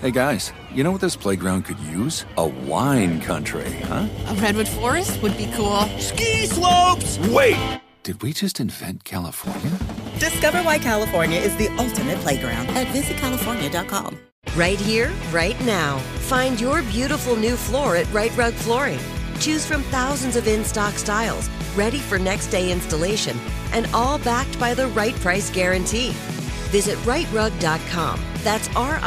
Hey guys, you know what this playground could use? A wine country, huh? A redwood forest would be cool. Ski slopes! Wait! Did we just invent California? Discover why California is the ultimate playground at visitcalifornia.com. Right here, right now. Find your beautiful new floor at Right Rug Flooring. Choose from thousands of in-stock styles, ready for next day installation, and all backed by the right price guarantee. Visit rightrug.com. That's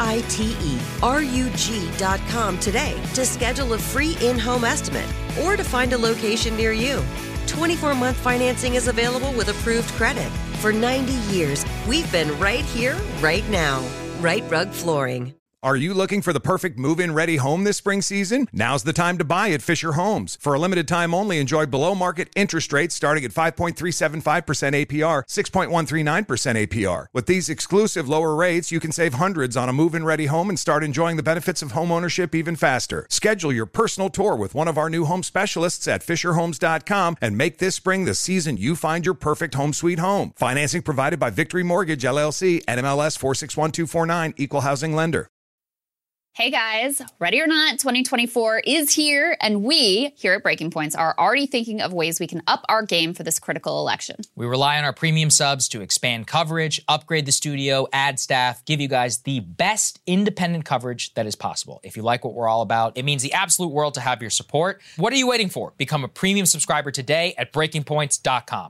RITERUG.com today to schedule a free in-home estimate or to find a location near you. 24-month financing is available with approved credit. For 90 years, we've been right here, right now. Right Rug Flooring. Are you looking for the perfect move-in ready home this spring season? Now's the time to buy at Fisher Homes. For a limited time only, enjoy below-market interest rates starting at 5.375% APR, 6.139% APR. With these exclusive lower rates, you can save hundreds on a move-in ready home and start enjoying the benefits of homeownership even faster. Schedule your personal tour with one of our new home specialists at FisherHomes.com and make this spring the season you find your perfect home sweet home. Financing provided by Victory Mortgage, LLC, NMLS 461249, Equal Housing Lender. Hey guys, ready or not, 2024 is here, and we here at Breaking Points are already thinking of ways we can up our game for this critical election. We rely on our premium subs to expand coverage, upgrade the studio, add staff, give you guys the best independent coverage that is possible. If you like what we're all about, it means the absolute world to have your support. What are you waiting for? Become a premium subscriber today at BreakingPoints.com.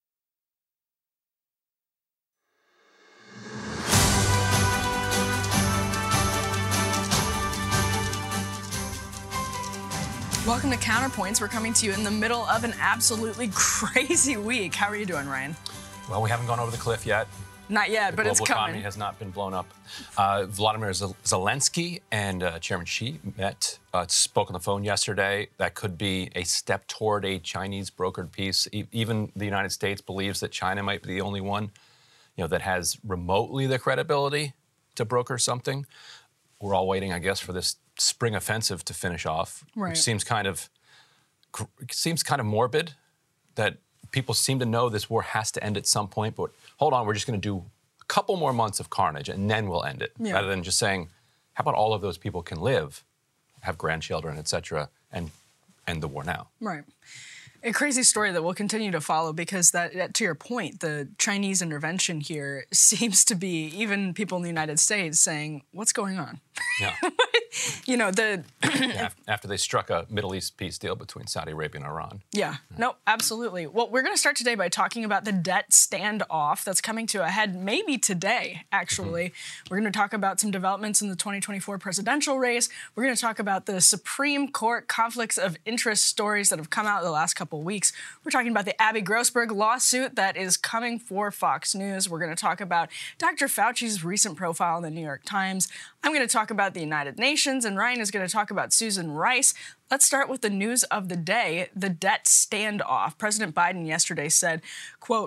Welcome to Counterpoints. We're coming to you in the middle of an absolutely crazy week. How are you doing, Ryan? Well, we haven't gone over the cliff yet. Not yet, but it's coming. The global economy has not been blown up. Vladimir Zelensky and Chairman Xi spoke on the phone yesterday. That could be a step toward a Chinese brokered peace. Even the United States believes that China might be the only one, that has remotely the credibility to broker something. We're all waiting, I guess, for this spring offensive to finish off, right. Which seems kind of morbid, that people seem to know this war has to end at some point, but hold on, we're just going to do a couple more months of carnage and then we'll end it, rather than just saying, how about all of those people can live, have grandchildren, etc., and end the war now. Right. A crazy story that we'll continue to follow, because that, to your point, the Chinese intervention here seems to be even people in the United States saying, what's going on? Yeah. After they struck a Middle East peace deal between Saudi Arabia and Iran. Yeah. No, absolutely. Well, we're going to start today by talking about the debt standoff that's coming to a head maybe today, actually. Mm-hmm. We're going to talk about some developments in the 2024 presidential race. We're going to talk about the Supreme Court conflicts of interest stories that have come out the last couple weeks. We're talking about the Abby Grossberg lawsuit that is coming for Fox News. We're going to talk about Dr. Fauci's recent profile in the New York Times. I'm going to talk about the United Nations, and Ryan is going to talk about Susan Rice. Let's start with the news of the day, the debt standoff. President Biden yesterday said, quote,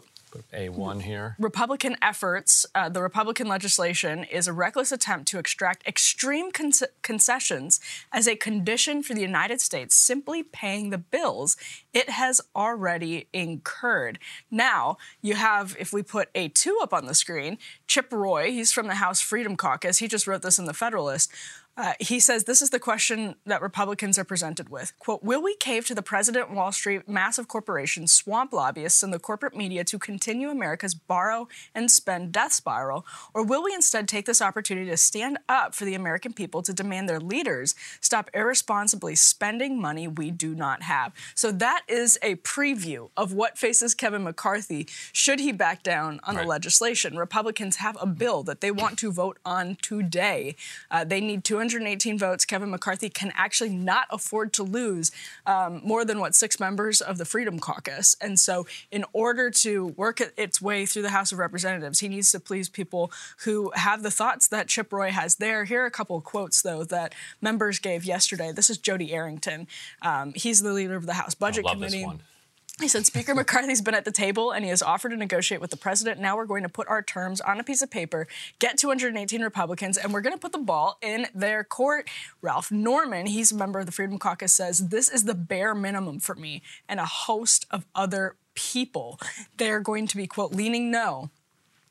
A1 here. Republican efforts, the Republican legislation is a reckless attempt to extract extreme concessions as a condition for the United States simply paying the bills it has already incurred. Now, you have, if we put A2 up on the screen, Chip Roy, he's from the House Freedom Caucus. He just wrote this in The Federalist. He says this is the question that Republicans are presented with. Quote, will we cave to the president, Wall Street, massive corporations, swamp lobbyists, and the corporate media to continue America's borrow and spend death spiral? Or will we instead take this opportunity to stand up for the American people to demand their leaders stop irresponsibly spending money we do not have? So that is a preview of what faces Kevin McCarthy should he back down on the legislation. Republicans have a bill that they want to vote on today. They need 218 votes. Kevin McCarthy can actually not afford to lose more than, 6 members of the Freedom Caucus. And so in order to work its way through the House of Representatives, he needs to please people who have the thoughts that Chip Roy has there. Here are a couple of quotes, though, that members gave yesterday. This is Jody Arrington. He's the leader of the House Budget Committee. This one. He said, Speaker McCarthy's been at the table and he has offered to negotiate with the president. Now we're going to put our terms on a piece of paper, get 218 Republicans, and we're going to put the ball in their court. Ralph Norman, he's a member of the Freedom Caucus, says, this is the bare minimum for me and a host of other people. They're going to be, quote, leaning no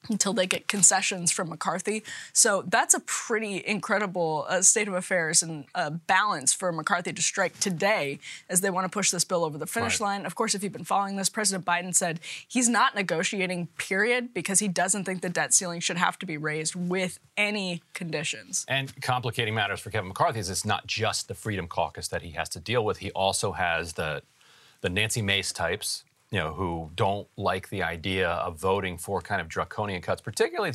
until they get concessions from McCarthy. So that's a pretty incredible state of affairs and balance for McCarthy to strike today as they want to push this bill over the finish line. Of course, if you've been following this, President Biden said he's not negotiating, period, because he doesn't think the debt ceiling should have to be raised with any conditions. And complicating matters for Kevin McCarthy is it's not just the Freedom Caucus that he has to deal with. He also has the Nancy Mace types, who don't like the idea of voting for kind of draconian cuts. Particularly,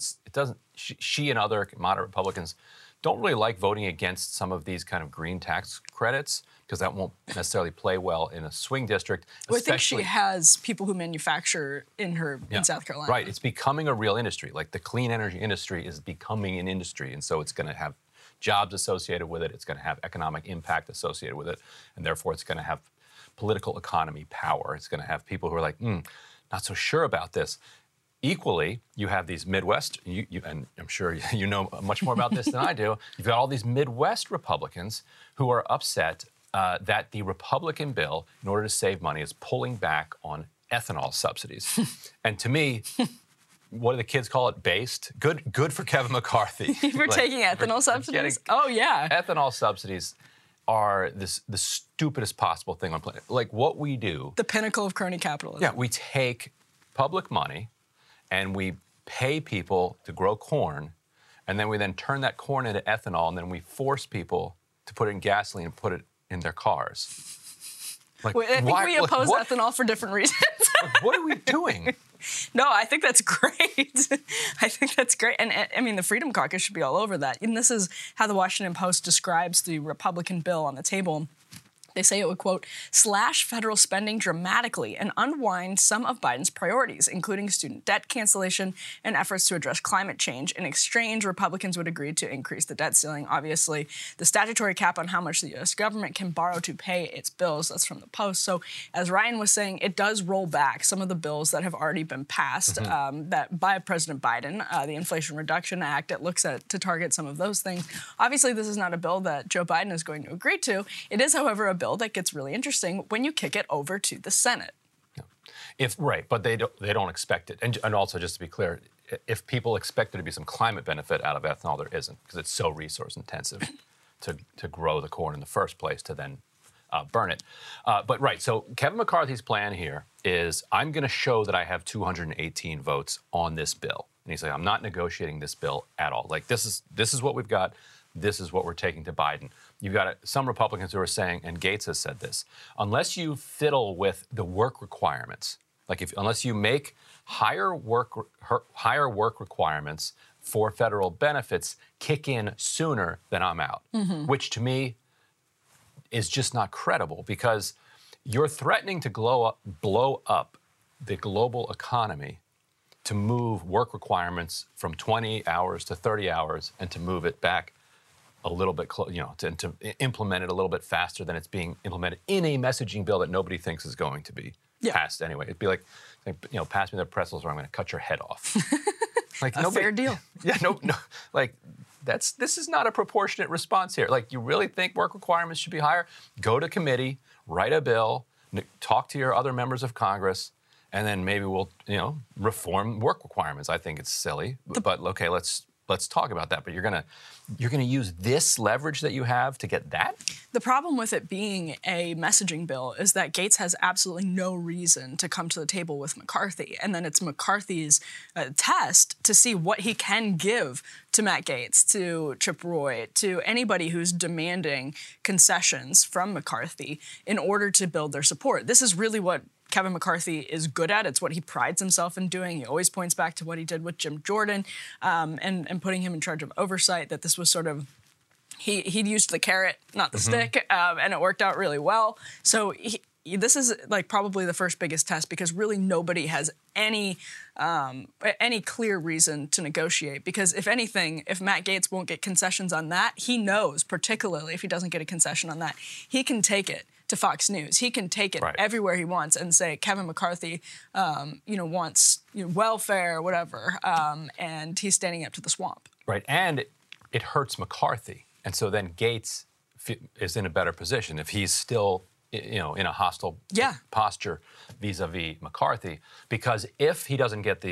she and other moderate Republicans don't really like voting against some of these kind of green tax credits because that won't necessarily play well in a swing district. Well, I think she has people who manufacture in South Carolina. Right. It's becoming a real industry. Like the clean energy industry is becoming an industry, and so it's going to have jobs associated with it. It's going to have economic impact associated with it, and therefore it's going to have political economy power. It's going to have people who are like, not so sure about this. Equally, you have these Midwest, and I'm sure you know much more about this than I do. You've got all these Midwest Republicans who are upset that the Republican bill, in order to save money, is pulling back on ethanol subsidies. And to me, what do the kids call it? Based. Good for Kevin McCarthy. For taking ethanol subsidies? Oh, yeah. Ethanol subsidies are the stupidest possible thing on the planet. Like what we do. The pinnacle of crony capitalism. Yeah, we take public money and we pay people to grow corn, and then we turn that corn into ethanol, and then we force people to put it in gasoline and put it in their cars. Like, I think we oppose ethanol for different reasons. What are we doing? No, I think that's great. I think that's great. And I mean, the Freedom Caucus should be all over that. And this is how the Washington Post describes the Republican bill on the table. They say it would, quote, slash federal spending dramatically and unwind some of Biden's priorities, including student debt cancellation and efforts to address climate change. In exchange, Republicans would agree to increase the debt ceiling, obviously, the statutory cap on how much the U.S. government can borrow to pay its bills. That's from the Post. So as Ryan was saying, it does roll back some of the bills that have already been passed that by President Biden, the Inflation Reduction Act. It looks to target some of those things. Obviously, this is not a bill that Joe Biden is going to agree to. It is, however, a bill that gets really interesting when you kick it over to the Senate. But they don't expect it. And also, just to be clear, if people expect there to be some climate benefit out of ethanol, there isn't, because it's so resource intensive to grow the corn in the first place to then burn it. So Kevin McCarthy's plan here is, I'm going to show that I have 218 votes on this bill. And he's like, I'm not negotiating this bill at all. Like, this is what we've got. This is what we're taking to Biden. You've got some Republicans who are saying, and Gates has said this, unless you fiddle with the work requirements, unless you make higher work requirements for federal benefits kick in sooner, then I'm out. Which to me is just not credible, because you're threatening to blow up the global economy to move work requirements from 20 hours to 30 hours and to move it back a little bit, to implement it a little bit faster than it's being implemented in a messaging bill that nobody thinks is going to be passed anyway. It'd be like, pass me the pretzels or I'm going to cut your head off. Like fair deal. Yeah, no. Like, this is not a proportionate response here. Like, you really think work requirements should be higher? Go to committee, write a bill, talk to your other members of Congress, and then maybe we'll, reform work requirements. I think it's silly, but okay, let's talk about that. But you're gonna use this leverage that you have to get that? The problem with it being a messaging bill is that Gates has absolutely no reason to come to the table with McCarthy. And then it's McCarthy's test to see what he can give to Matt Gaetz, to Chip Roy, to anybody who's demanding concessions from McCarthy in order to build their support. This is really what Kevin McCarthy is good at. It's what he prides himself in doing. He always points back to what he did with Jim Jordan and putting him in charge of oversight, that this was sort of, he used the carrot, not the stick, and it worked out really well. So this is like probably the first biggest test, because really nobody has any clear reason to negotiate. Because if anything, if Matt Gaetz won't get concessions on that, he knows, particularly if he doesn't get a concession on that, he can take it to Fox News. He can take it everywhere he wants and say Kevin McCarthy, wants welfare, whatever, and he's standing up to the swamp. Right, and it hurts McCarthy, and so then Gaetz is in a better position if he's still, in a hostile posture vis-a-vis McCarthy, because if he doesn't get these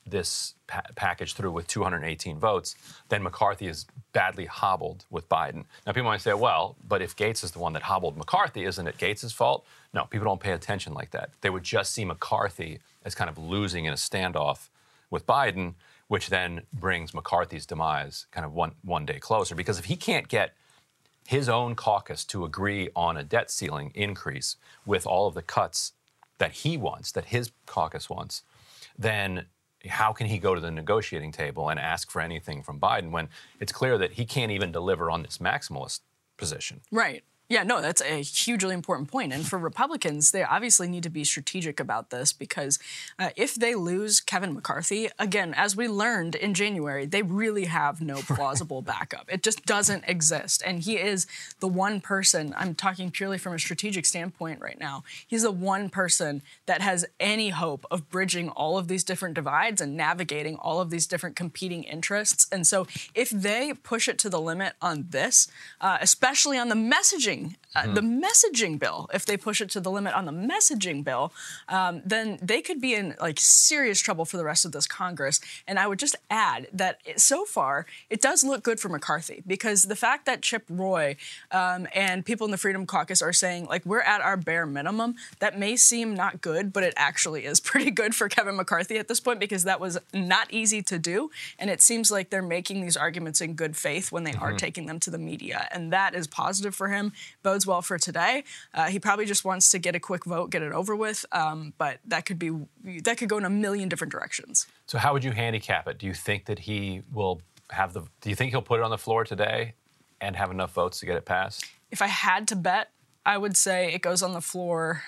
this package through with 218 votes, then McCarthy is badly hobbled with Biden. Now, people might say, well, but if Gaetz is the one that hobbled McCarthy, isn't it Gaetz's fault? No, people don't pay attention like that. They would just see McCarthy as kind of losing in a standoff with Biden, which then brings McCarthy's demise kind of one day closer. Because if he can't get his own caucus to agree on a debt ceiling increase with all of the cuts that he wants, that his caucus wants, then how can he go to the negotiating table and ask for anything from Biden when it's clear that he can't even deliver on this maximalist position? Right. Yeah, no, that's a hugely important point. And for Republicans, they obviously need to be strategic about this because if they lose Kevin McCarthy, again, as we learned in January, they really have no plausible backup. It just doesn't exist. And he is the one person, I'm talking purely from a strategic standpoint right now, he's the one person that has any hope of bridging all of these different divides and navigating all of these different competing interests. And so if they push it to the limit on this, especially on the messaging, the messaging bill, if they push it to the limit on the messaging bill, then they could be in like serious trouble for the rest of this Congress. And I would just add that so far, it does look good for McCarthy because the fact that Chip Roy and people in the Freedom Caucus are saying, like, we're at our bare minimum, that may seem not good, but it actually is pretty good for Kevin McCarthy at this point because that was not easy to do. And it seems like they're making these arguments in good faith when they are taking them to the media. And that is positive for him. Bodes well for today. He probably just wants to get a quick vote, get it over with, but that could go in a million different directions. So how would you handicap it? Do you think that he will do you think he'll put it on the floor today and have enough votes to get it passed? If I had to bet, I would say it goes on the floor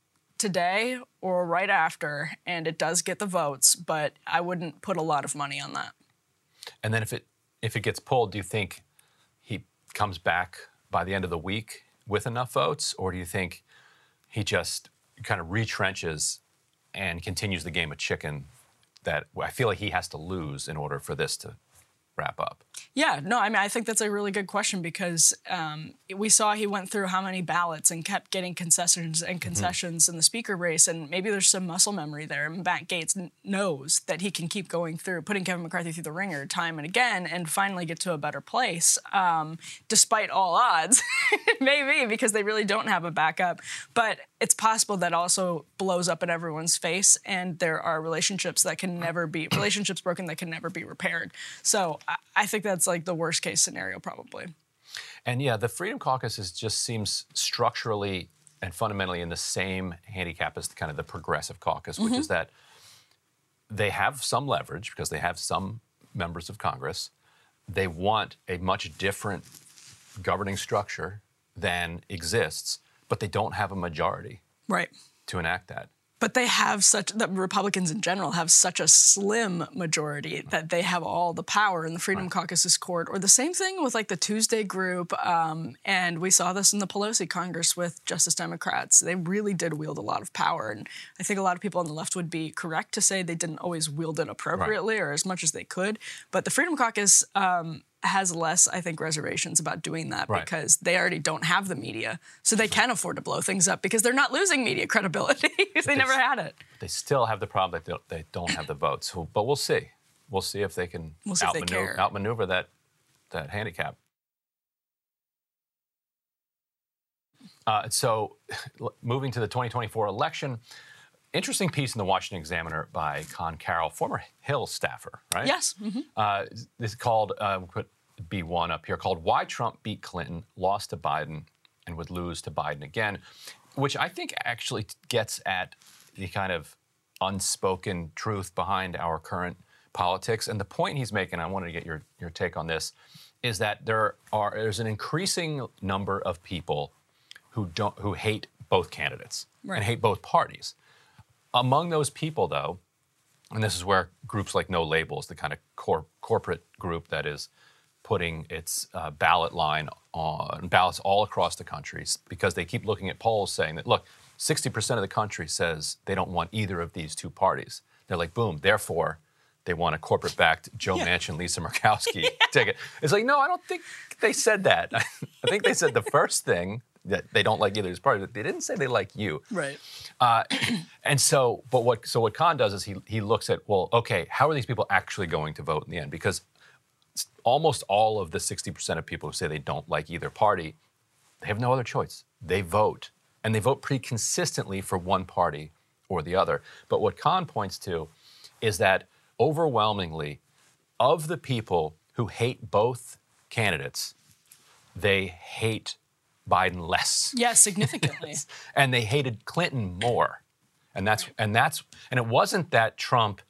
today or right after, and it does get the votes, but I wouldn't put a lot of money on that. And then if it gets pulled, do you think he comes back by the end of the week with enough votes, or do you think he just kind of retrenches and continues the game of chicken that I feel like he has to lose in order for this to wrap up? Yeah, no, I mean, I think that's a really good question because we saw he went through how many ballots and kept getting concessions in the speaker race, and maybe there's some muscle memory there. Matt Gaetz knows that he can keep going through, putting Kevin McCarthy through the ringer time and again and finally get to a better place, despite all odds. Maybe because they really don't have a backup. But it's possible that also blows up in everyone's face, and there are relationships broken that can never be repaired. So I think that's like the worst case scenario probably. And yeah, the Freedom Caucus just seems structurally and fundamentally in the same handicap as kind of the Progressive Caucus, which is that they have some leverage because they have some members of Congress. They want a much different governing structure than exists, but they don't have a majority to enact that. But the Republicans in general have such a slim majority that they have all the power in the Freedom Caucus's court. Or the same thing with like the Tuesday group. And we saw this in the Pelosi Congress with Justice Democrats. They really did wield a lot of power. And I think a lot of people on the left would be correct to say they didn't always wield it appropriately or as much as they could. But the Freedom Caucus has less, I think, reservations about doing that because they already don't have the media. So they can afford to blow things up because they're not losing media credibility. They never had it. They still have the problem that they don't have the votes. But we'll see. We'll see if they can outmaneuver that handicap. So moving to the 2024 election, interesting piece in the Washington Examiner by Con Carroll, former Hill staffer, right? Yes. This is called, we'll put B1 up here, called Why Trump Beat Clinton, Lost to Biden, and Would Lose to Biden Again, which I think actually gets at the kind of unspoken truth behind our current politics. And the point he's making, I wanted to get your take on this, is that there's an increasing number of people who hate both candidates and hate both parties. Among those people, though, and this is where groups like No Labels, the kind of corporate group that is putting its ballot line on ballots all across the country, because they keep looking at polls saying that, look, 60% of the country says they don't want either of these two parties. They're like, boom, therefore, they want a corporate-backed Joe Manchin, Lisa Murkowski ticket. It's like, no, I don't think they said that. I think they said the first thing, that they don't like either of his parties. They didn't say they like you. Right. And so, what Khan does is he looks at, well, okay, how are these people actually going to vote in the end? Because almost all of the 60% of people who say they don't like either party, they have no other choice. They vote. And they vote pretty consistently for one party or the other. But what Khan points to is that overwhelmingly, of the people who hate both candidates, they hate Biden less. Yeah, significantly. And they hated Clinton more. And it wasn't that Trump,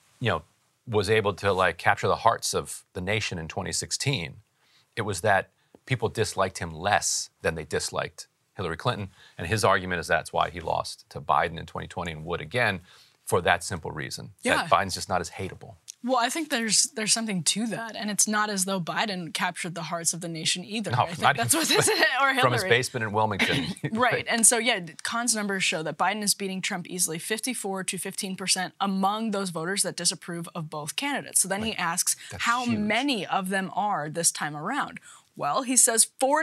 was able to like capture the hearts of the nation in 2016. It was that people disliked him less than they disliked Hillary Clinton. And his argument is that's why he lost to Biden in 2020 and would again for that simple reason. Yeah. That Biden's just not as hateable. Well, I think there's something to that, and it's not as though Biden captured the hearts of the nation either. No, I think that's what this is, or Hillary. From his basement in Wilmington. Right, and so Khan's numbers show that Biden is beating Trump easily, 54 to 15% among those voters that disapprove of both candidates. So then he asks how many of them are this time around. Well, he says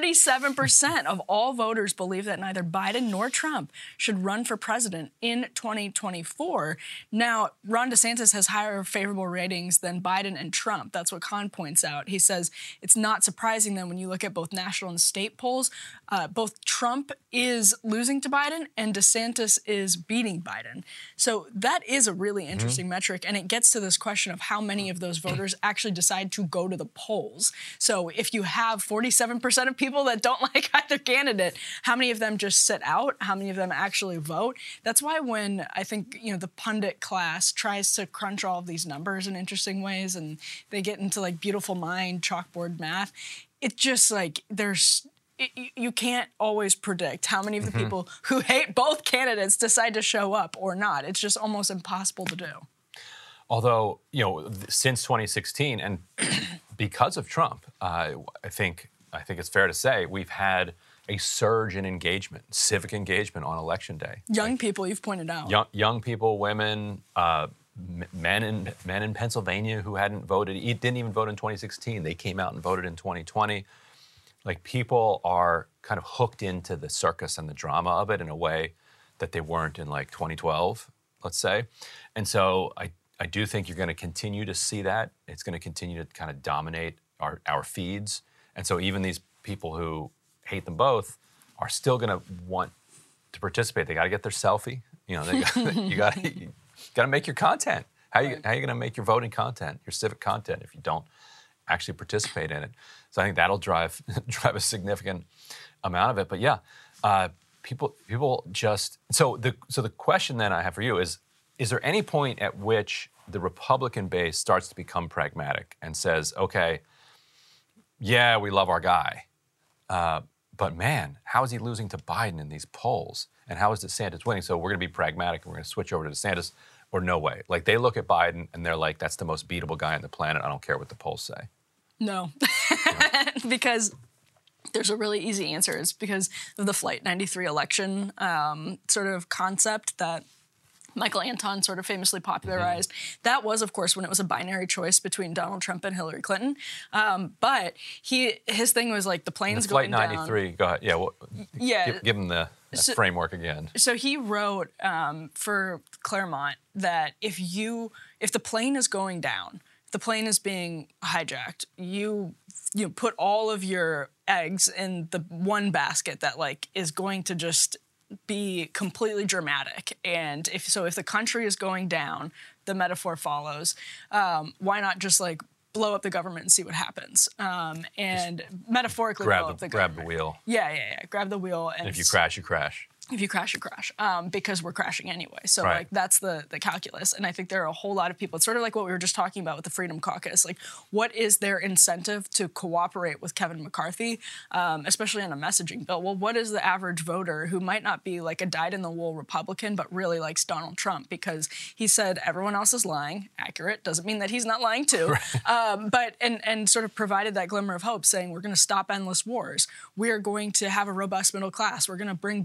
47% of all voters believe that neither Biden nor Trump should run for president in 2024. Now, Ron DeSantis has higher favorable ratings than Biden and Trump. That's what Khan points out. He says it's not surprising then when you look at both national and state polls, both Trump is losing to Biden and DeSantis is beating Biden. So that is a really interesting metric, and it gets to this question of how many of those voters actually decide to go to the polls. So if you have 47% of people that don't like either candidate, how many of them just sit out? How many of them actually vote? That's why when I think, the pundit class tries to crunch all of these numbers in interesting ways and they get into like beautiful mind, chalkboard math, it just like you can't always predict how many of the people who hate both candidates decide to show up or not. It's just almost impossible to do. Although, since 2016 and because of Trump, I think it's fair to say we've had a surge in engagement, civic engagement on Election Day. Young people, you've pointed out. Young people, women, men in Pennsylvania who hadn't voted, didn't even vote in 2016. They came out and voted in 2020. Like, people are kind of hooked into the circus and the drama of it in a way that they weren't in like 2012, let's say. And so I do think you're going to continue to see that. It's going to continue to kind of dominate our feeds. And so even these people who hate them both are still going to want to participate. They got to get their selfie. You got to make your content. How are you going to make your voting content, your civic content, if you don't actually participate in it? So I think that'll drive a significant amount of it. But yeah, people just so the question then I have for you is there any point at which the Republican base starts to become pragmatic and says, okay, yeah, we love our guy, but man, how is he losing to Biden in these polls? And how is DeSantis winning? So we're going to be pragmatic and we're going to switch over to DeSantis, or no way. Like, they look at Biden and they're like, that's the most beatable guy on the planet. I don't care what the polls say. No, because there's a really easy answer. It's because of the Flight 93 election sort of concept that Michael Anton sort of famously popularized. That was, of course, when it was a binary choice between Donald Trump and Hillary Clinton. But his thing was like the plane's going down. Flight 93, go ahead. Give him the framework again. So he wrote for Claremont that if the plane is going down, the plane is being hijacked, you put all of your eggs in the one basket that like is going to just be completely dramatic. And if the country is going down, the metaphor follows, why not just like blow up the government and see what happens? And metaphorically blow up the government. Grab the wheel. Yeah. Grab the wheel. And if you crash, you crash. If you crash, you crash, because we're crashing anyway. So like that's the calculus. And I think there are a whole lot of people. It's sort of like what we were just talking about with the Freedom Caucus. Like, what is their incentive to cooperate with Kevin McCarthy, especially on a messaging bill? Well, what is the average voter who might not be like a dyed-in-the-wool Republican but really likes Donald Trump because he said everyone else is lying? Accurate. Doesn't mean that he's not lying too. But sort of provided that glimmer of hope, saying we're going to stop endless wars. We are going to have a robust middle class. We're going to bring jobs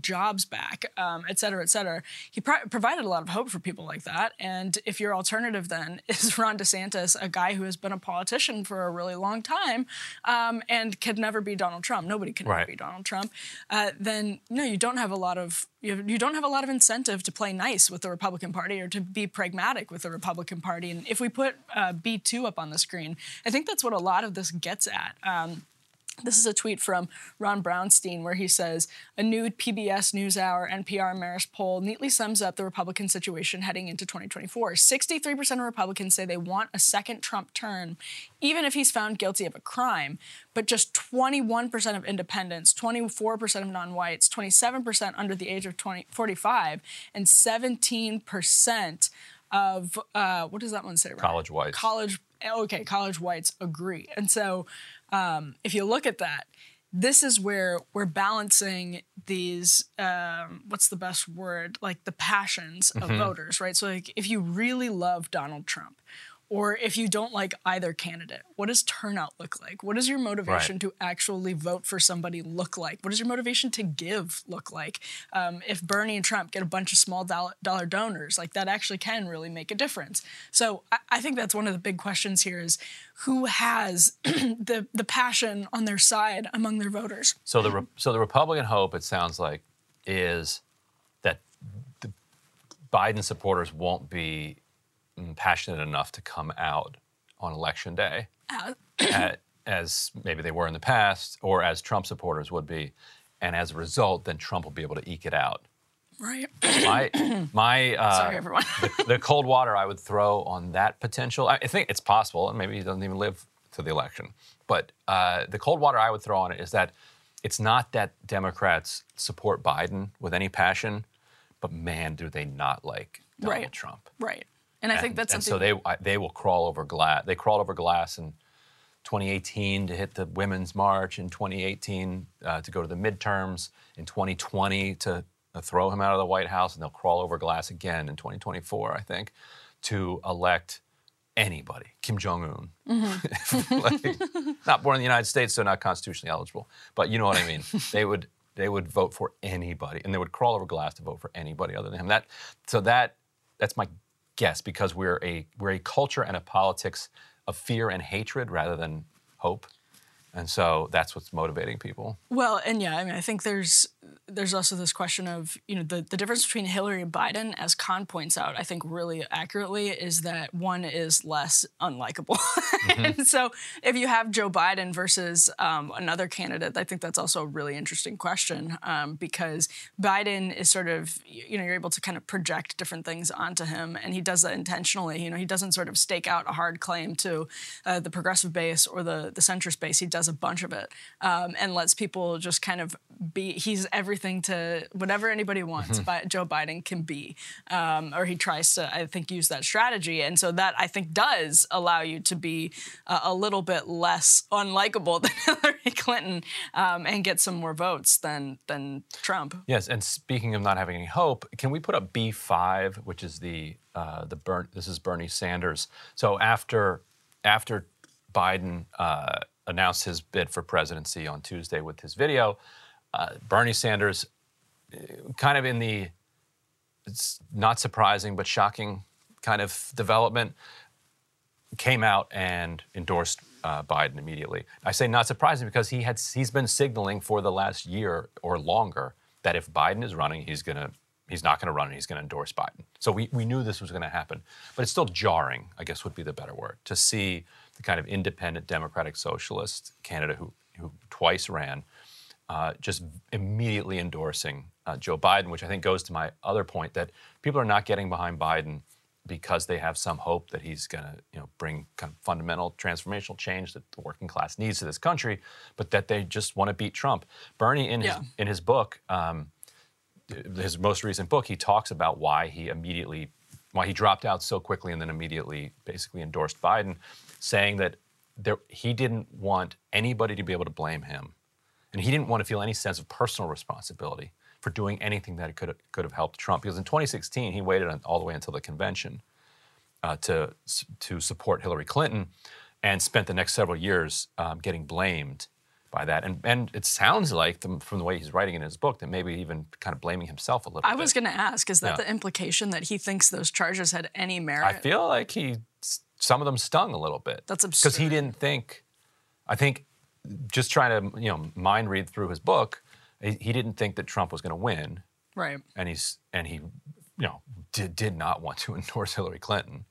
back, et cetera, et cetera. He provided a lot of hope for people like that. And if your alternative then is Ron DeSantis, a guy who has been a politician for a really long time and could never be Donald Trump, nobody can ever be Donald Trump, then no, you don't have a lot of incentive to play nice with the Republican Party or to be pragmatic with the Republican Party. And if we put B2 up on the screen, I think that's what a lot of this gets at. This is a tweet from Ron Brownstein where he says, a new PBS NewsHour NPR Marist poll neatly sums up the Republican situation heading into 2024. 63% of Republicans say they want a second Trump term, even if he's found guilty of a crime. But just 21% of independents, 24% of non-whites, 27% under the age of 45, and 17% of, what does that one say? Right? College whites. College whites agree. And so if you look at that, this is where we're balancing these, what's the best word? Like the passions of voters, right? So like if you really love Donald Trump, or if you don't like either candidate, what does turnout look like? What does your motivation to actually vote for somebody look like? What does your motivation to give look like? If Bernie and Trump get a bunch of small dollar donors, like that actually can really make a difference. So I think that's one of the big questions here is who has the passion on their side among their voters? So the Republican hope, it sounds like, is that the Biden supporters won't be passionate enough to come out on Election Day as maybe they were in the past, or as Trump supporters would be, and as a result, then Trump will be able to eke it out. Right. Sorry, everyone. the cold water I would throw on that potential. I think it's possible, and maybe he doesn't even live to the election. But the cold water I would throw on it is that it's not that Democrats support Biden with any passion, but man, do they not like Donald Trump. Right. And I think that's something. And so they will crawl over glass. They crawled over glass in 2018 to hit the Women's March, in 2018 to go to the midterms, in 2020 to throw him out of the White House, and they'll crawl over glass again in 2024, I think, to elect anybody, Kim Jong-un. Not born in the United States, so not constitutionally eligible. But you know what I mean. They would vote for anybody, and they would crawl over glass to vote for anybody other than him. That's my guess, because we're a culture and a politics of fear and hatred rather than hope. And so that's what's motivating people. Well, and yeah, I mean, I think there's also this question of, the difference between Hillary and Biden, as Khan points out, I think really accurately, is that one is less unlikable. And so if you have Joe Biden versus another candidate, I think that's also a really interesting question because Biden is sort of, you're able to kind of project different things onto him, and he does that intentionally. He doesn't sort of stake out a hard claim to the progressive base or the centrist base. He does a bunch of it and lets people just kind of be, he's everything to whatever anybody wants, Joe Biden can be. Or he tries to, I think, use that strategy. And so that, I think, does allow you to be a little bit less unlikable than Hillary Clinton and get some more votes than Trump. Yes, and speaking of not having any hope, can we put up B5, which is this is Bernie Sanders. So after Biden announced his bid for presidency on Tuesday with his video, Bernie Sanders, kind of in the, it's not surprising but shocking kind of development, came out and endorsed Biden immediately. I say not surprising because he's been signaling for the last year or longer that if Biden is running, he's not going to run and he's going to endorse Biden. So we knew this was going to happen. But it's still jarring, I guess would be the better word, to see the kind of independent democratic socialist candidate who twice ran just immediately endorsing Joe Biden, which I think goes to my other point that people are not getting behind Biden because they have some hope that he's going to bring kind of fundamental transformational change that the working class needs to this country, but that they just want to beat Trump. Bernie, in his book, his most recent book, he talks about why he dropped out so quickly and then immediately basically endorsed Biden, saying that he didn't want anybody to be able to blame him. And he didn't want to feel any sense of personal responsibility for doing anything that could have helped Trump. Because in 2016, he waited all the way until the convention to support Hillary Clinton and spent the next several years getting blamed by that. And it sounds like, from the way he's writing in his book, that maybe even kind of blaming himself a little bit. I was going to ask, is that the implication that he thinks those charges had any merit? I feel like some of them stung a little bit. That's absurd. Because he didn't think, I think, just trying to, mind read through his book, he didn't think that Trump was going to win. Right. And he did not want to endorse Hillary Clinton,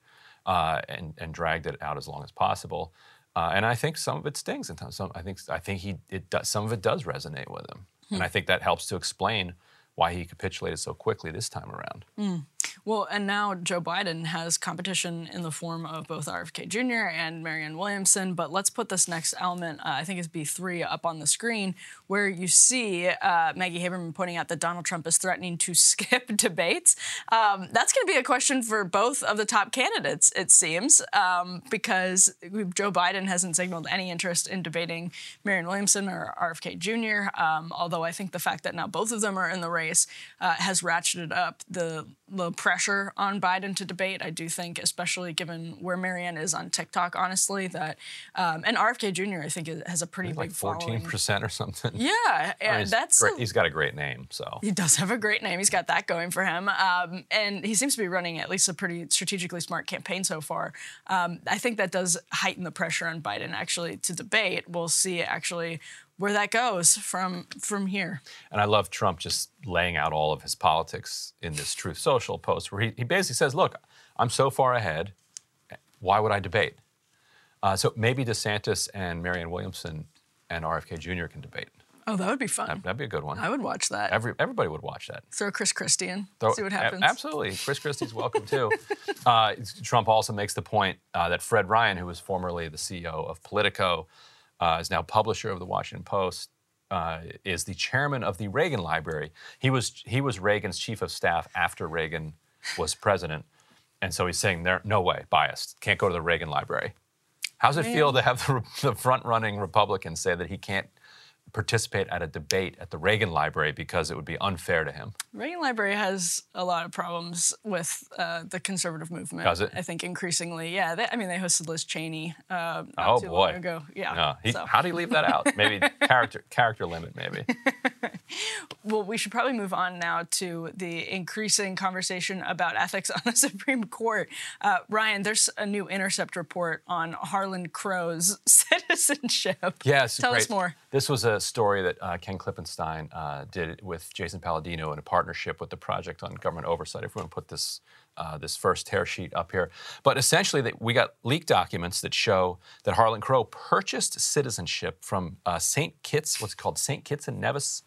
and dragged it out as long as possible. And I think some of it stings. And I think some of it does resonate with him. And I think that helps to explain why he capitulated so quickly this time around. Well, and now Joe Biden has competition in the form of both RFK Jr. and Marianne Williamson. But let's put this next element, I think it's B3, up on the screen, where you see Maggie Haberman pointing out that Donald Trump is threatening to skip debates. That's going to be a question for both of the top candidates, it seems, because Joe Biden hasn't signaled any interest in debating Marianne Williamson or RFK Jr., although I think the fact that now both of them are in the race has ratcheted up the pressure on Biden to debate. I do think, especially given where Marianne is on TikTok, honestly, that and RFK Jr. I think has a pretty big following. 14% or something. Yeah, that's great. He's got a great name, so he does have a great name. He's got that going for him, and he seems to be running at least a pretty strategically smart campaign so far. I think that does heighten the pressure on Biden actually to debate. We'll see actually where that goes from here. And I love Trump just laying out all of his politics in this Truth Social post where he basically says, look, I'm so far ahead, why would I debate? So maybe DeSantis and Marianne Williamson and RFK Jr. can debate. Oh, that would be fun. That'd be a good one. I would watch that. Everybody would watch that. Throw Chris Christie in, see what happens. Absolutely. Chris Christie's welcome, too. Trump also makes the point that Fred Ryan, who was formerly the CEO of Politico, is now publisher of the Washington Post, is the chairman of the Reagan Library. He was Reagan's chief of staff after Reagan was president. And so he's saying, no way, biased. Can't go to the Reagan Library. How's it feel to have the front-running Republican say that he can't participate at a debate at the Reagan Library because it would be unfair to him? Reagan Library has a lot of problems with the conservative movement. Does it? I think increasingly, yeah. They hosted Liz Cheney not too boy. long ago. Yeah. How do you leave that out? Maybe character limit, maybe. Well, we should probably move on now to the increasing conversation about ethics on the Supreme Court. Ryan, there's a new Intercept report on Harlan Crow's citizenship. Yes, Tell us more. This was a story that Ken Klippenstein did with Jason Palladino in a partnership with the Project on Government Oversight. If we want to put this first tear sheet up here. But essentially, we got leaked documents that show that Harlan Crow purchased citizenship from St. Kitts, what's called St. Kitts and Nevis.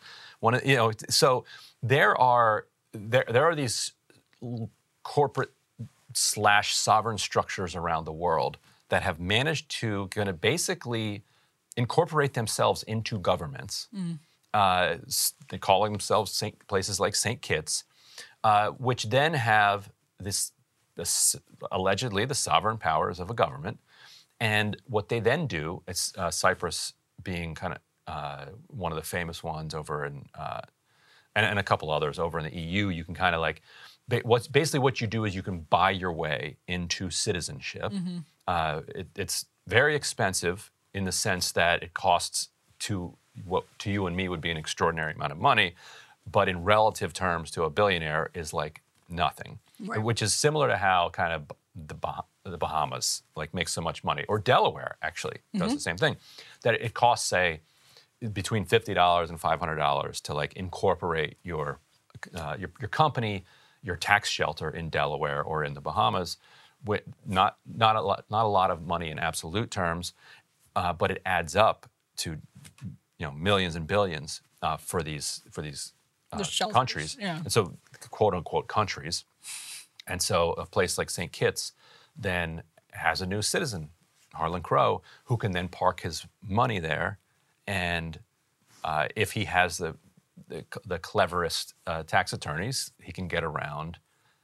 So there are these corporate / sovereign structures around the world that have managed to kind of basically incorporate themselves into governments. They're calling themselves places like St. Kitts, which then have this allegedly the sovereign powers of a government. And what they then do, it's Cyprus being kind of one of the famous ones over in, and a couple others over in the EU, you can kind of like, what you do is you can buy your way into citizenship. It's very expensive in the sense that it costs to what to you and me would be an extraordinary amount of money, but in relative terms to a billionaire is like nothing, which is similar to how kind of the Bahamas like makes so much money, or Delaware actually does the same thing, that it costs, say, between $50 and $500 to like incorporate your company, your tax shelter in Delaware or in the Bahamas, with not a lot of money in absolute terms, but it adds up to millions and billions for these countries, and so quote unquote countries, and so a place like St. Kitts then has a new citizen, Harlan Crow, who can then park his money there, and if he has the cleverest tax attorneys, he can get around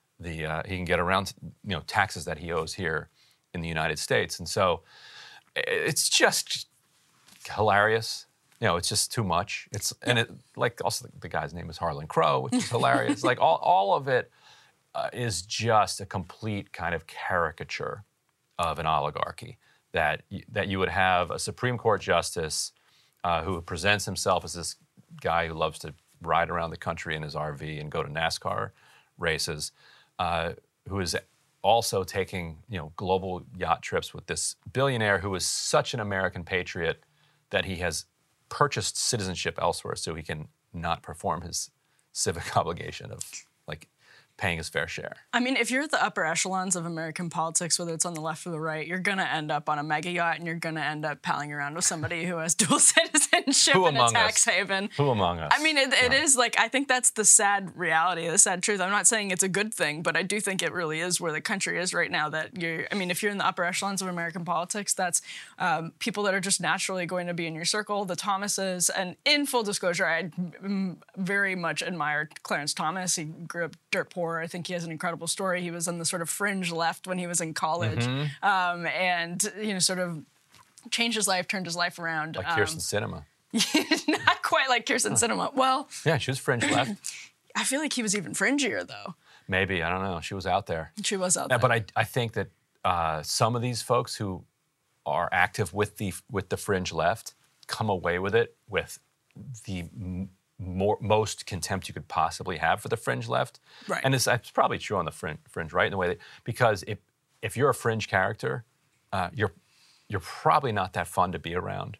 taxes that he owes here in the United States, and so it's just hilarious. It's just too much. Also the guy's name is Harlan Crow, which is hilarious. Like all of it is just a complete kind of caricature of an oligarchy, that you would have a Supreme Court justice who presents himself as this guy who loves to ride around the country in his RV and go to NASCAR races, who is also taking global yacht trips with this billionaire who is such an American patriot that he has purchased citizenship elsewhere so he can not perform his civic obligation of paying his fair share. I mean, if you're at the upper echelons of American politics, whether it's on the left or the right, you're going to end up on a mega yacht and you're going to end up palling around with somebody who has dual citizenship in a tax haven. Who among us? I mean, it is I think that's the sad reality, the sad truth. I'm not saying it's a good thing, but I do think it really is where the country is right now. If you're in the upper echelons of American politics, that's people that are just naturally going to be in your circle, the Thomases. And in full disclosure, I very much admire Clarence Thomas. He grew up dirt poor. I think he has an incredible story. He was on the sort of fringe left when he was in college, and sort of changed his life, turned his life around. Like Kirsten Sinema. Not quite like Kirsten Sinema. Well, yeah, she was fringe left. I feel like he was even fringier, though. Maybe, I don't know. She was out there. She was out there. But I think that some of these folks who are active with the fringe left come away with it with the most contempt you could possibly have for the fringe left. Right. And it's probably true on the fringe right? In the way that, because if you're a fringe character, you're probably not that fun to be around.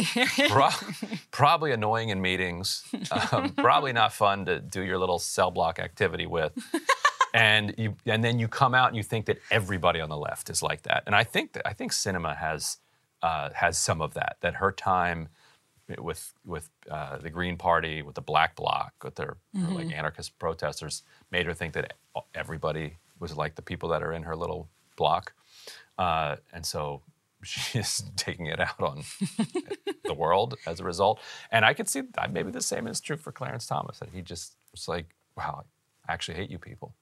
Probably annoying in meetings. Probably not fun to do your little cell block activity with. And then you come out and you think that everybody on the left is like that. And I think Sinema has some of that. That her time with the Green Party, with the Black Bloc, with their anarchist protesters, made her think that everybody was like the people that are in her little bloc. And so she's taking it out on the world as a result. And I could see that maybe the same is true for Clarence Thomas, that he just was like, wow, I actually hate you people.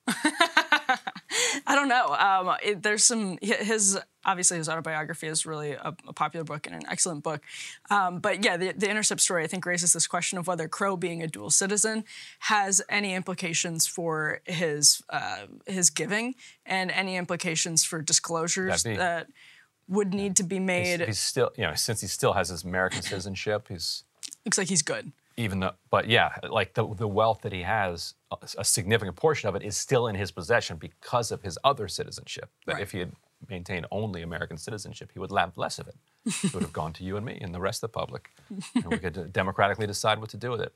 I don't know. There's some, obviously his autobiography is really a popular book and an excellent book. But yeah, the Intercept story, I think, raises this question of whether Crow being a dual citizen has any implications for his giving and any implications for disclosures that would need to be made. He's still, since he still has his American citizenship, looks like he's good. But yeah, like the wealth that he has, a significant portion of it is still in his possession because of his other citizenship. That if he had maintained only American citizenship, he would have less of it. It would have gone to you and me and the rest of the public. And we could democratically decide what to do with it.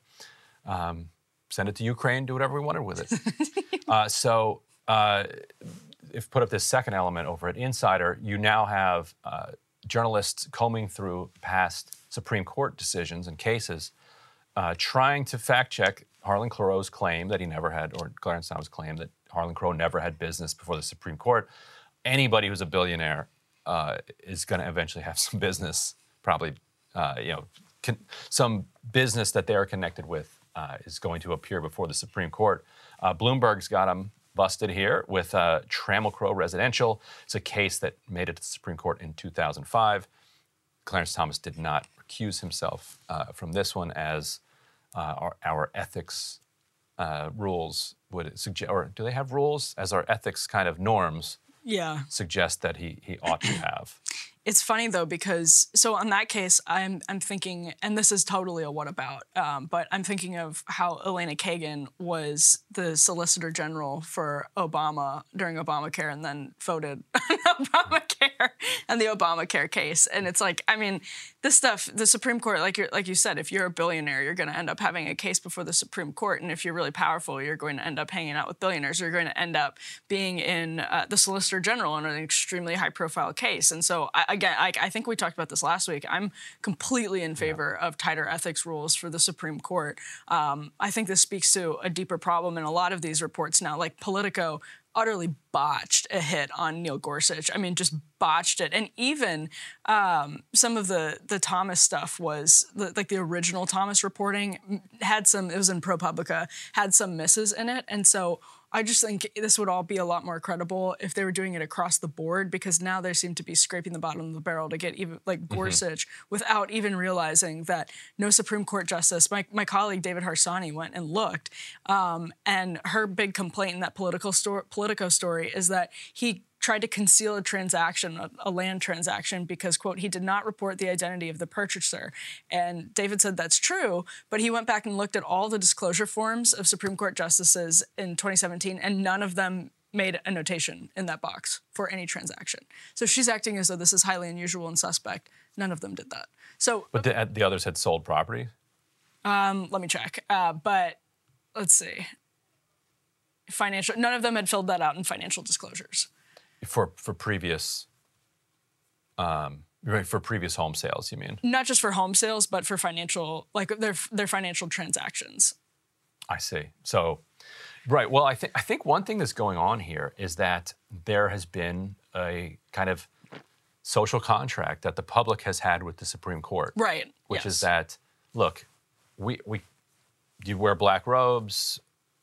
Send it to Ukraine, do whatever we wanted with it. If put up this second element over at Insider, you now have journalists combing through past Supreme Court decisions and cases, trying to fact-check Harlan Crowe's claim that he never had, or Clarence Thomas' claim that Harlan Crowe never had business before the Supreme Court. Anybody who's a billionaire is going to eventually have some business, probably, some business that they're connected with is going to appear before the Supreme Court. Bloomberg's got him busted here with Trammell Crow Residential. It's a case that made it to the Supreme Court in 2005. Clarence Thomas did not recuse himself from this one, as our ethics rules would suggest, or do they have rules as our ethics kind of norms suggest that he ought to have? It's funny, though, because so on that case, I'm thinking, and this is totally a what about, but I'm thinking of how Elena Kagan was the Solicitor General for Obama during Obamacare and then voted on Obamacare and the Obamacare case. And it's like, I mean, this stuff, the Supreme Court, like you said, if you're a billionaire, you're going to end up having a case before the Supreme Court. And if you're really powerful, you're going to end up hanging out with billionaires. You're going to end up being in the Solicitor General in an extremely high-profile case. And so, I think we talked about this last week. I'm completely in favor of tighter ethics rules for the Supreme Court. I think this speaks to a deeper problem in a lot of these reports now. Like Politico utterly botched a hit on Neil Gorsuch. I mean, just botched it. And even some of the Thomas stuff was, the original Thomas reporting had some, it was in ProPublica, had some misses in it. And so I just think this would all be a lot more credible if they were doing it across the board, because now they seem to be scraping the bottom of the barrel to get even like Gorsuch without even realizing that no Supreme Court justice. My colleague David Harsanyi went and looked, and her big complaint in that Politico story is that he tried to conceal a transaction, a land transaction, because, quote, he did not report the identity of the purchaser. And David said that's true, but he went back and looked at all the disclosure forms of Supreme Court justices in 2017, and none of them made a notation in that box for any transaction. So she's acting as though this is highly unusual and suspect. None of them did that. So, but the others had sold property? Let me check. But let's see. None of them had filled that out in financial disclosures. For previous for previous home sales, you mean? Not just for home sales, but for financial, like their financial transactions. I see. So, right. Well, I think one thing that's going on here is that there has been a kind of social contract that the public has had with the Supreme Court. Right. Which is that, look, you wear black robes.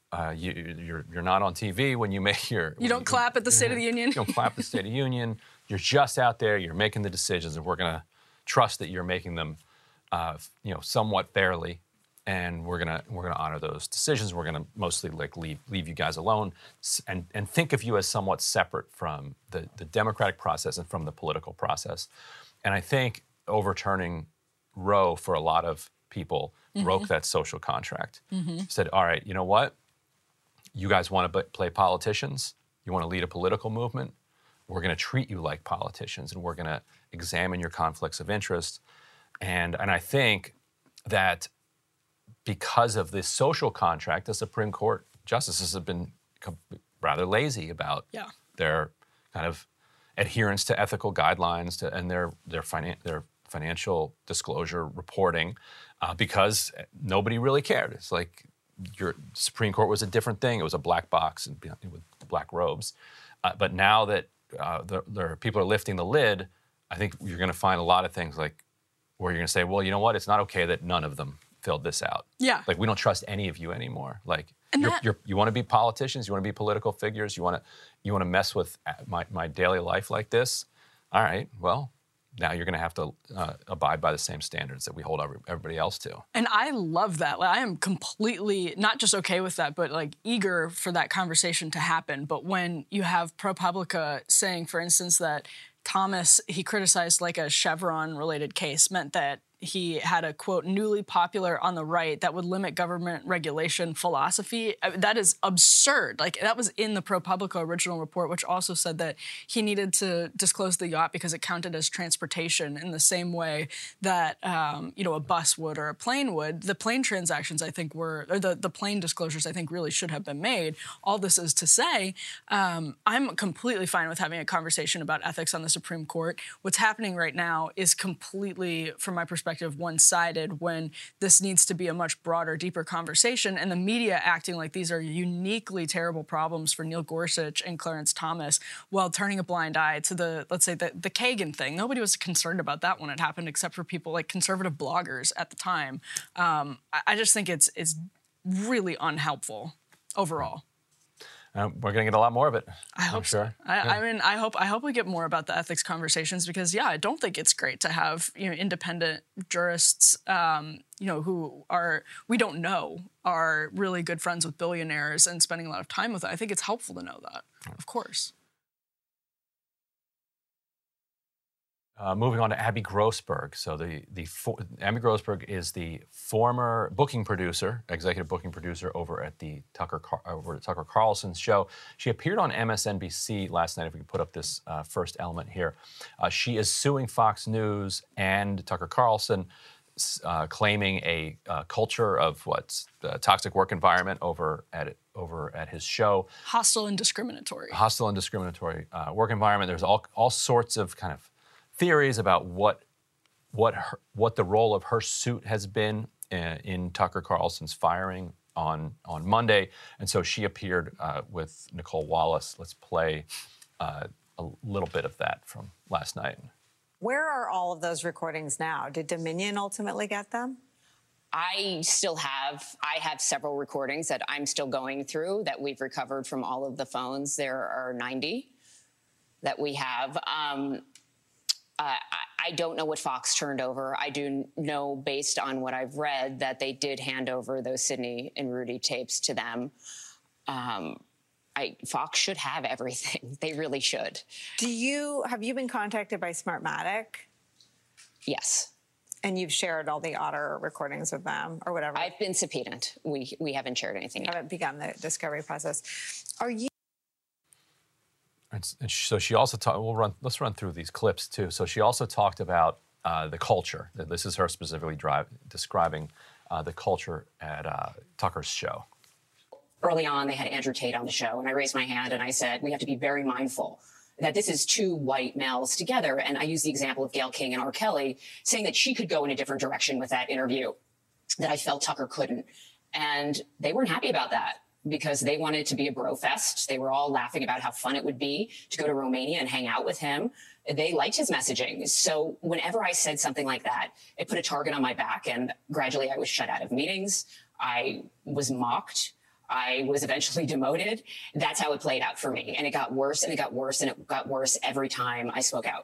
You're not on TV when you make your... You don't clap at the State of the Union. You don't clap at the State of the Union. You're just out there. You're making the decisions, and we're going to trust that you're making them, somewhat fairly, and we're gonna honor those decisions. We're gonna mostly leave you guys alone, and think of you as somewhat separate from the democratic process and from the political process. And I think overturning Roe for a lot of people broke that social contract. Said, all right, you know what? You guys want to play politicians? You want to lead a political movement? We're going to treat you like politicians, and we're going to examine your conflicts of interest. And I think that because of this social contract, the Supreme Court justices have been rather lazy about their kind of adherence to ethical guidelines and their financial disclosure reporting, because nobody really cared. It's like your Supreme Court was a different thing. It was a black box and with black robes. But now that people are lifting the lid, I think you're going to find a lot of things like where you're going to say, well, you know what? It's not okay that none of them filled this out. Yeah. Like, we don't trust any of you anymore. Like, And you want to be politicians? You want to be political figures? You want to mess with my daily life like this? All right, well, now you're going to have to abide by the same standards that we hold everybody else to. And I love that. Like, I am completely not just okay with that, but like eager for that conversation to happen. But when you have ProPublica saying, for instance, that Thomas, he criticized like a Chevron-related case, meant that he had a, quote, newly popular on the right that would limit government regulation philosophy. That is absurd. Like, that was in the ProPublica original report, which also said that he needed to disclose the yacht because it counted as transportation in the same way that, a bus would or a plane would. The plane transactions, I think, the plane disclosures, I think, really should have been made. All this is to say, I'm completely fine with having a conversation about ethics on the Supreme Court. What's happening right now is completely, from my perspective, one-sided, when this needs to be a much broader, deeper conversation, and the media acting like these are uniquely terrible problems for Neil Gorsuch and Clarence Thomas, while turning a blind eye to let's say the Kagan thing. Nobody was concerned about that when it happened, except for people like conservative bloggers at the time. I just think it's really unhelpful overall. We're going to get a lot more of it. I hope so. I mean, I hope we get more about the ethics conversations, because, I don't think it's great to have independent jurists, who we don't know are really good friends with billionaires and spending a lot of time with it. I think it's helpful to know that, of course. Moving on to Abby Grossberg. So Abby Grossberg is the former executive booking producer over at Tucker Carlson's show. She appeared on MSNBC last night. If we could put up this first element here, she is suing Fox News and Tucker Carlson, claiming a culture of toxic work environment over at his show. Hostile and discriminatory work environment. There's all sorts of kind of theories about what the role of her suit has been in Tucker Carlson's firing on Monday, and so she appeared with Nicole Wallace. Let's play a little bit of that from last night. Where are all of those recordings now? Did Dominion ultimately get them? I have several recordings that I'm still going through that we've recovered from all of the phones. There are 90 that we have. I don't know what Fox turned over. I do know, based on what I've read, that they did hand over those Sidney and Rudy tapes to them. Fox should have everything. They really should. Have you been contacted by Smartmatic? Yes. And you've shared all the Otter recordings with them or whatever? I've been subpoenaed. We haven't shared anything yet. Haven't begun the discovery process. Are you? And so she also talked. Let's run through these clips too. So she also talked about the culture. This is her specifically describing the culture at Tucker's show. Early on, they had Andrew Tate on the show, and I raised my hand and I said, we have to be very mindful that this is two white males together. And I used the example of Gayle King and R. Kelly, saying that she could go in a different direction with that interview, that I felt Tucker couldn't. And they weren't happy about that because they wanted it to be a bro fest. They were all laughing about how fun it would be to go to Romania and hang out with him. They liked his messaging. So whenever I said something like that, it put a target on my back, and gradually I was shut out of meetings. I was mocked. I was eventually demoted. That's how it played out for me. And it got worse and it got worse and it got worse every time I spoke out.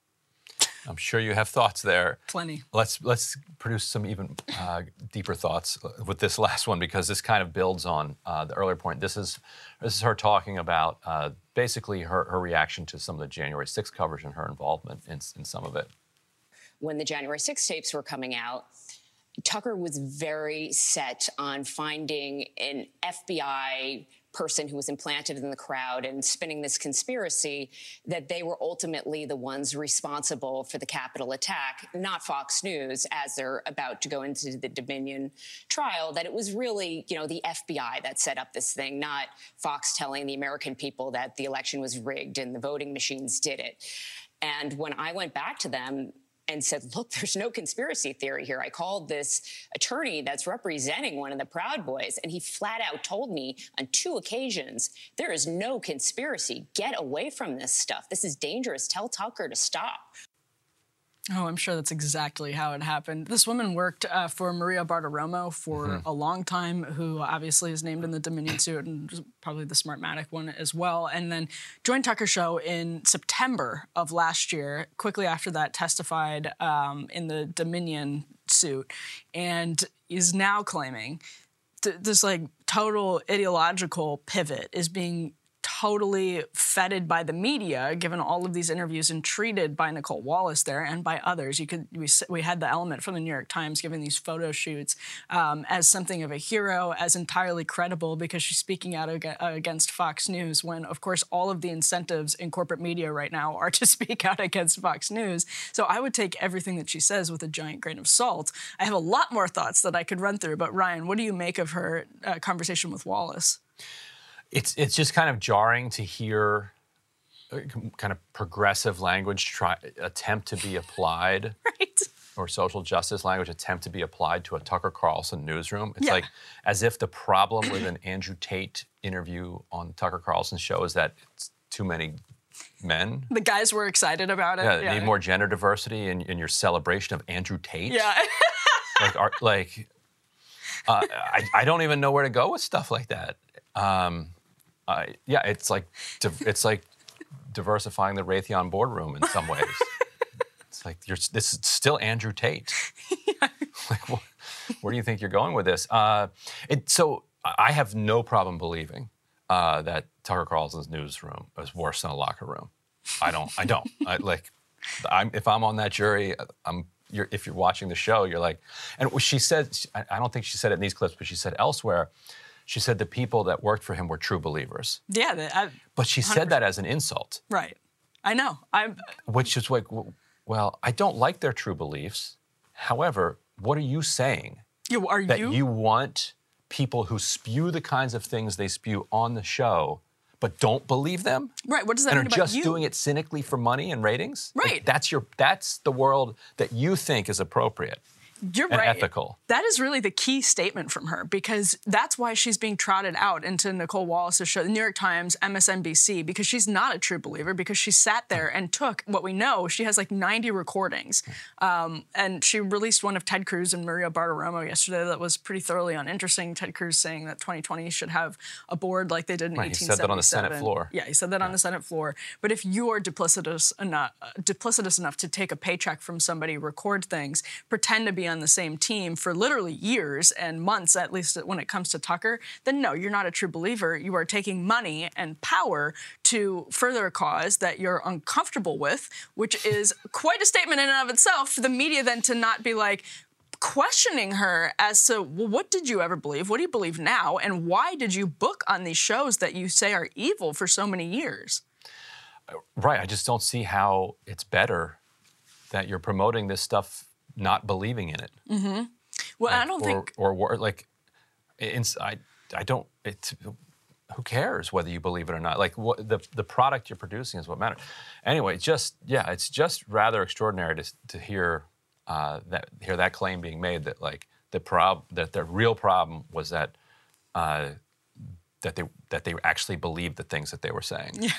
I'm sure you have thoughts there. Plenty. Let's produce some even deeper thoughts with this last one, because this kind of builds on the earlier point. This is her talking about basically her reaction to some of the January 6th coverage and her involvement in some of it. When the January 6th tapes were coming out, Tucker was very set on finding an FBI person who was implanted in the crowd and spinning this conspiracy that they were ultimately the ones responsible for the Capitol attack, not Fox News, as they're about to go into the Dominion trial, that it was really, the FBI that set up this thing, not Fox telling the American people that the election was rigged and the voting machines did it. And when I went back to them and said, look, there's no conspiracy theory here. I called this attorney that's representing one of the Proud Boys, and he flat out told me on 2 occasions, there is no conspiracy. Get away from this stuff. This is dangerous. Tell Tucker to stop. Oh, I'm sure that's exactly how it happened. This woman worked for Maria Bartiromo for a long time, who obviously is named in the Dominion suit and probably the Smartmatic one as well, and then joined Tucker's show in September of last year. Quickly after that, testified in the Dominion suit, and is now claiming this total ideological pivot is being totally feted by the media, given all of these interviews, and treated by Nicole Wallace there and by others. We had the element from the New York Times giving these photo shoots as something of a hero, as entirely credible because she's speaking out against Fox News, when, of course, all of the incentives in corporate media right now are to speak out against Fox News. So I would take everything that she says with a giant grain of salt. I have a lot more thoughts that I could run through, but Ryan, what do you make of her conversation with Wallace? It's just kind of jarring to hear kind of progressive language attempt to be applied, right? Or social justice language attempt to be applied to a Tucker Carlson newsroom. It's like as if the problem with an Andrew Tate interview on Tucker Carlson's show is that it's too many men. The guys were excited about it. Yeah, need more gender diversity in your celebration of Andrew Tate. Yeah. I don't even know where to go with stuff like that. It's like diversifying the Raytheon boardroom in some ways. It's like this is still Andrew Tate. Where do you think you're going with this? So I have no problem believing that Tucker Carlson's newsroom is worse than a locker room. I don't. If I'm on that jury, if you're watching the show, you're like, and she said, I don't think she said it in these clips, but she said elsewhere, she said the people that worked for him were true believers. Yeah. But she 100%. Said that as an insult. Right. I know. Which is like, well, I don't like their true beliefs. However, what are you saying? You want people who spew the kinds of things they spew on the show, but don't believe them? Right. What does that mean about you? And are just doing it cynically for money and ratings? Right. That's the world that you think is appropriate. You're and right. ethical. That is really the key statement from her, because that's why she's being trotted out into Nicole Wallace's show, the New York Times, MSNBC, because she's not a true believer, because she sat there and took what we know. She has 90 recordings. And she released one of Ted Cruz and Maria Bartiromo yesterday that was pretty thoroughly uninteresting. Ted Cruz saying that 2020 should have a board like they did in 1877. He said that on the Senate floor. Yeah, he said that on the Senate floor. But if you are duplicitous enough to take a paycheck from somebody, record things, pretend to be on the same team for literally years and months, at least when it comes to Tucker, then no, you're not a true believer. You are taking money and power to further a cause that you're uncomfortable with, which is quite a statement in and of itself for the media then to not be like, questioning her as to, well, what did you ever believe? What do you believe now? And why did you book on these shows that you say are evil for so many years? Right. I just don't see how it's better that you're promoting this stuff not believing in it. Mm-hmm. Well, I don't think... Or like, I don't... who cares whether you believe it or not? Like, the product you're producing is what matters. Anyway, it's just rather extraordinary to hear... hear that claim being made that like that the real problem was that they actually believed the things that they were saying. Yeah.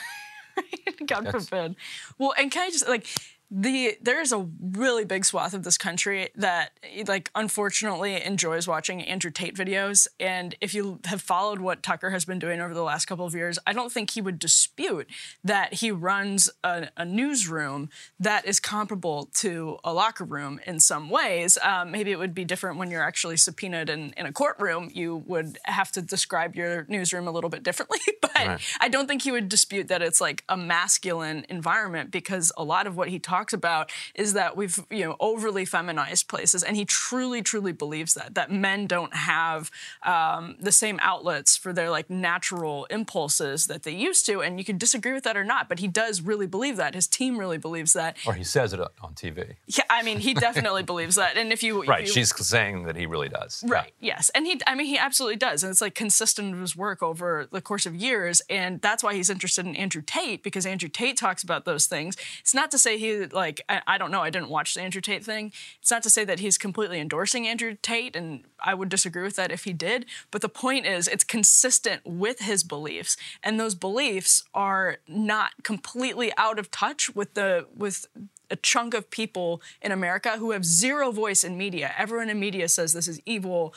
God forbid. Well, and can I just like there is a really big swath of this country that, like, unfortunately enjoys watching Andrew Tate videos. And if you have followed what Tucker has been doing over the last couple of years, I don't think he would dispute that he runs a newsroom that is comparable to a locker room in some ways. Maybe it would be different when you're actually subpoenaed in a courtroom. You would have to describe your newsroom a little bit differently. But right. I don't think he would dispute that it's like a masculine environment, because a lot of what he talks about is that we've, overly feminized places, and he truly believes that men don't have the same outlets for their like natural impulses that they used to. And you can disagree with that or not, but he does really believe that. His team really believes that. Or he says it on TV. Yeah, I mean, he definitely believes that. And if you she's saying that he really does. Right. Yeah. Yes, and he absolutely does, and it's like consistent with his work over the course of years, and that's why he's interested in Andrew Tate, because Andrew Tate talks about those things. It's not to say he I don't know, I didn't watch the Andrew Tate thing. It's not to say that he's completely endorsing Andrew Tate, and I would disagree with that if he did. But the point is, it's consistent with his beliefs, and those beliefs are not completely out of touch with a chunk of people in America who have zero voice in media. Everyone in media says this is evil.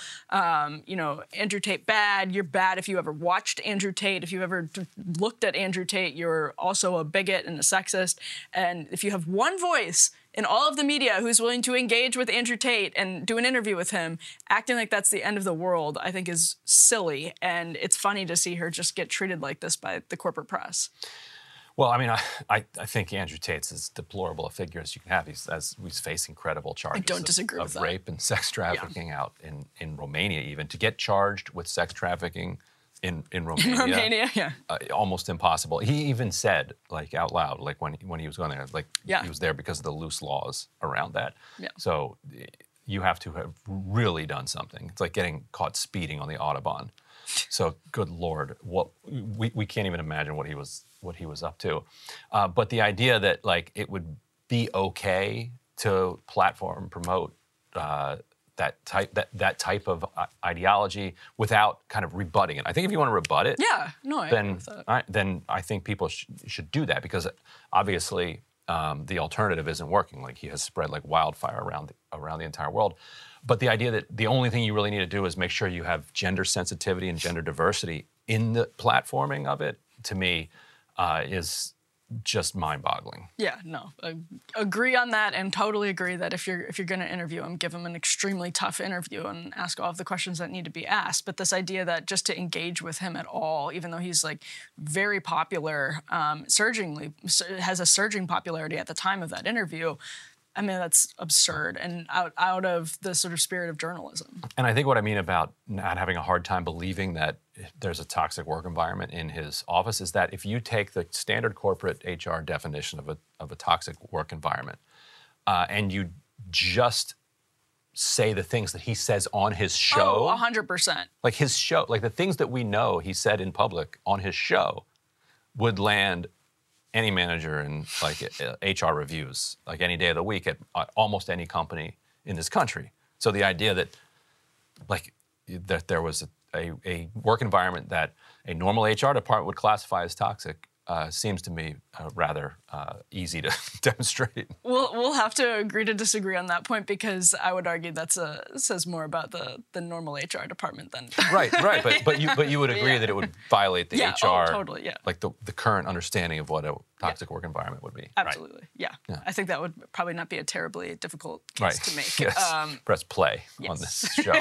Andrew Tate bad. You're bad if you ever watched Andrew Tate. If you ever looked at Andrew Tate, you're also a bigot and a sexist. And if you have one voice in all of the media who's willing to engage with Andrew Tate and do an interview with him, acting like that's the end of the world, I think is silly. And it's funny to see her just get treated like this by the corporate press. Well, I mean, I think Andrew Tate's as deplorable a figure as you can have. He's facing credible charges. I don't disagree with that. Rape and sex trafficking out in Romania, even. To get charged with sex trafficking in Romania. In Romania, yeah. Almost impossible. He even said, like, out loud, like when he was going there, like, he was there because of the loose laws around that. Yeah. So you have to have really done something. It's like getting caught speeding on the Autobahn. So, good Lord, we can't even imagine what he was up to. But the idea that like it would be okay to platform promote that type of ideology without kind of rebutting it. I think if you want to rebut it, then I think people should do that, because obviously the alternative isn't working. Like, he has spread like wildfire around the entire world. But the idea that the only thing you really need to do is make sure you have gender sensitivity and gender diversity in the platforming of it, to me, is just mind-boggling. Yeah, no, I agree on that, and totally agree that if you're going to interview him, give him an extremely tough interview and ask all of the questions that need to be asked. But this idea that just to engage with him at all, even though he's like very popular, has a surging popularity at the time of that interview, I mean, that's absurd and out of the sort of spirit of journalism. And I think what I mean about not having a hard time believing that there's a toxic work environment in his office is that if you take the standard corporate HR definition of a toxic work environment and you just say the things that he says on his show. 100%. Like his show, like the things that we know he said in public on his show would land any manager in like HR reviews, like any day of the week at almost any company in this country. So the idea that there was a work environment that a normal HR department would classify as toxic seems to me rather easy to demonstrate. We'll have to agree to disagree on that point, because I would argue that says more about the normal HR department than right. But you would agree that it would violate the HR, totally, yeah, like the current understanding of what a toxic work environment would be. Absolutely, right. yeah. I think that would probably not be a terribly difficult case to make. Yes. Press play on this show.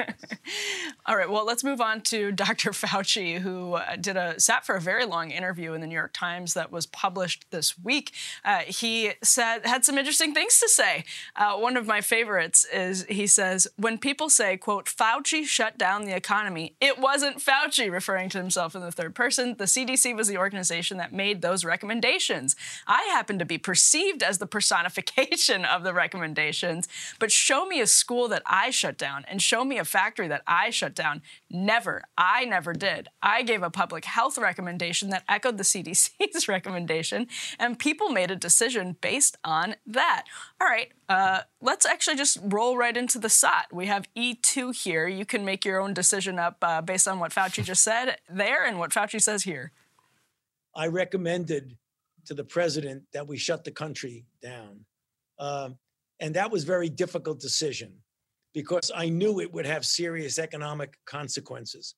All right, well, let's move on to Dr. Fauci, who sat for a very long interview in the New York Times that was published this week. He had some interesting things to say. One of my favorites is he says, when people say, quote, Fauci shut down the economy, it wasn't Fauci, referring to himself in the third person. The CDC was the organization that made those recommendations. I happen to be perceived as the personification of the recommendations, but show me a school that I shut down and show me a factory that I shut down. Never. I never did. I gave a public health recommendation that echoed the CDC's recommendation, and people made a decision based on that. All right, let's actually just roll right into the SOT. We have E2 here. You can make your own decision up based on what Fauci just said there and what Fauci says here. I recommended to the president that we shut the country down. And that was a very difficult decision because I knew it would have serious economic consequences.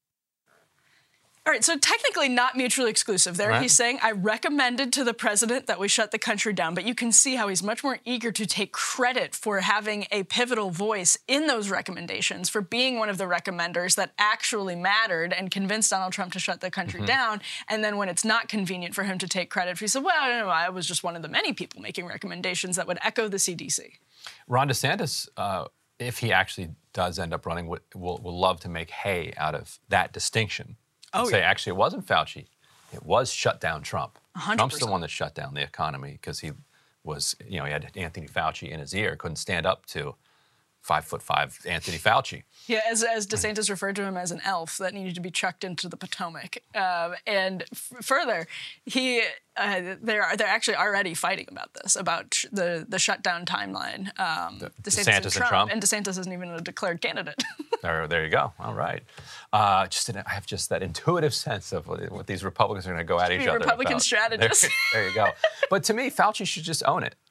All right, so technically not mutually exclusive there. Right. He's saying, I recommended to the president that we shut the country down, but you can see how he's much more eager to take credit for having a pivotal voice in those recommendations, for being one of the recommenders that actually mattered and convinced Donald Trump to shut the country down. And then when it's not convenient for him to take credit, he said, well, no, I was just one of the many people making recommendations that would echo the CDC. Ron DeSantis, if he actually does end up running, will love to make hay out of that distinction. Say, actually, it wasn't Fauci. It was shut down Trump. 100%. Trump's the one that shut down the economy because he was, he had Anthony Fauci in his ear, couldn't stand up to 5'5" Anthony Fauci. Yeah, as DeSantis referred to him as an elf that needed to be chucked into the Potomac. And further, they're actually already fighting about this, about the shutdown timeline. DeSantis and Trump. And DeSantis isn't even a declared candidate. There you go. All right. I have just that intuitive sense of what these Republicans are going to go at each other Republican about. strategists. There you go. But to me, Fauci should just own it.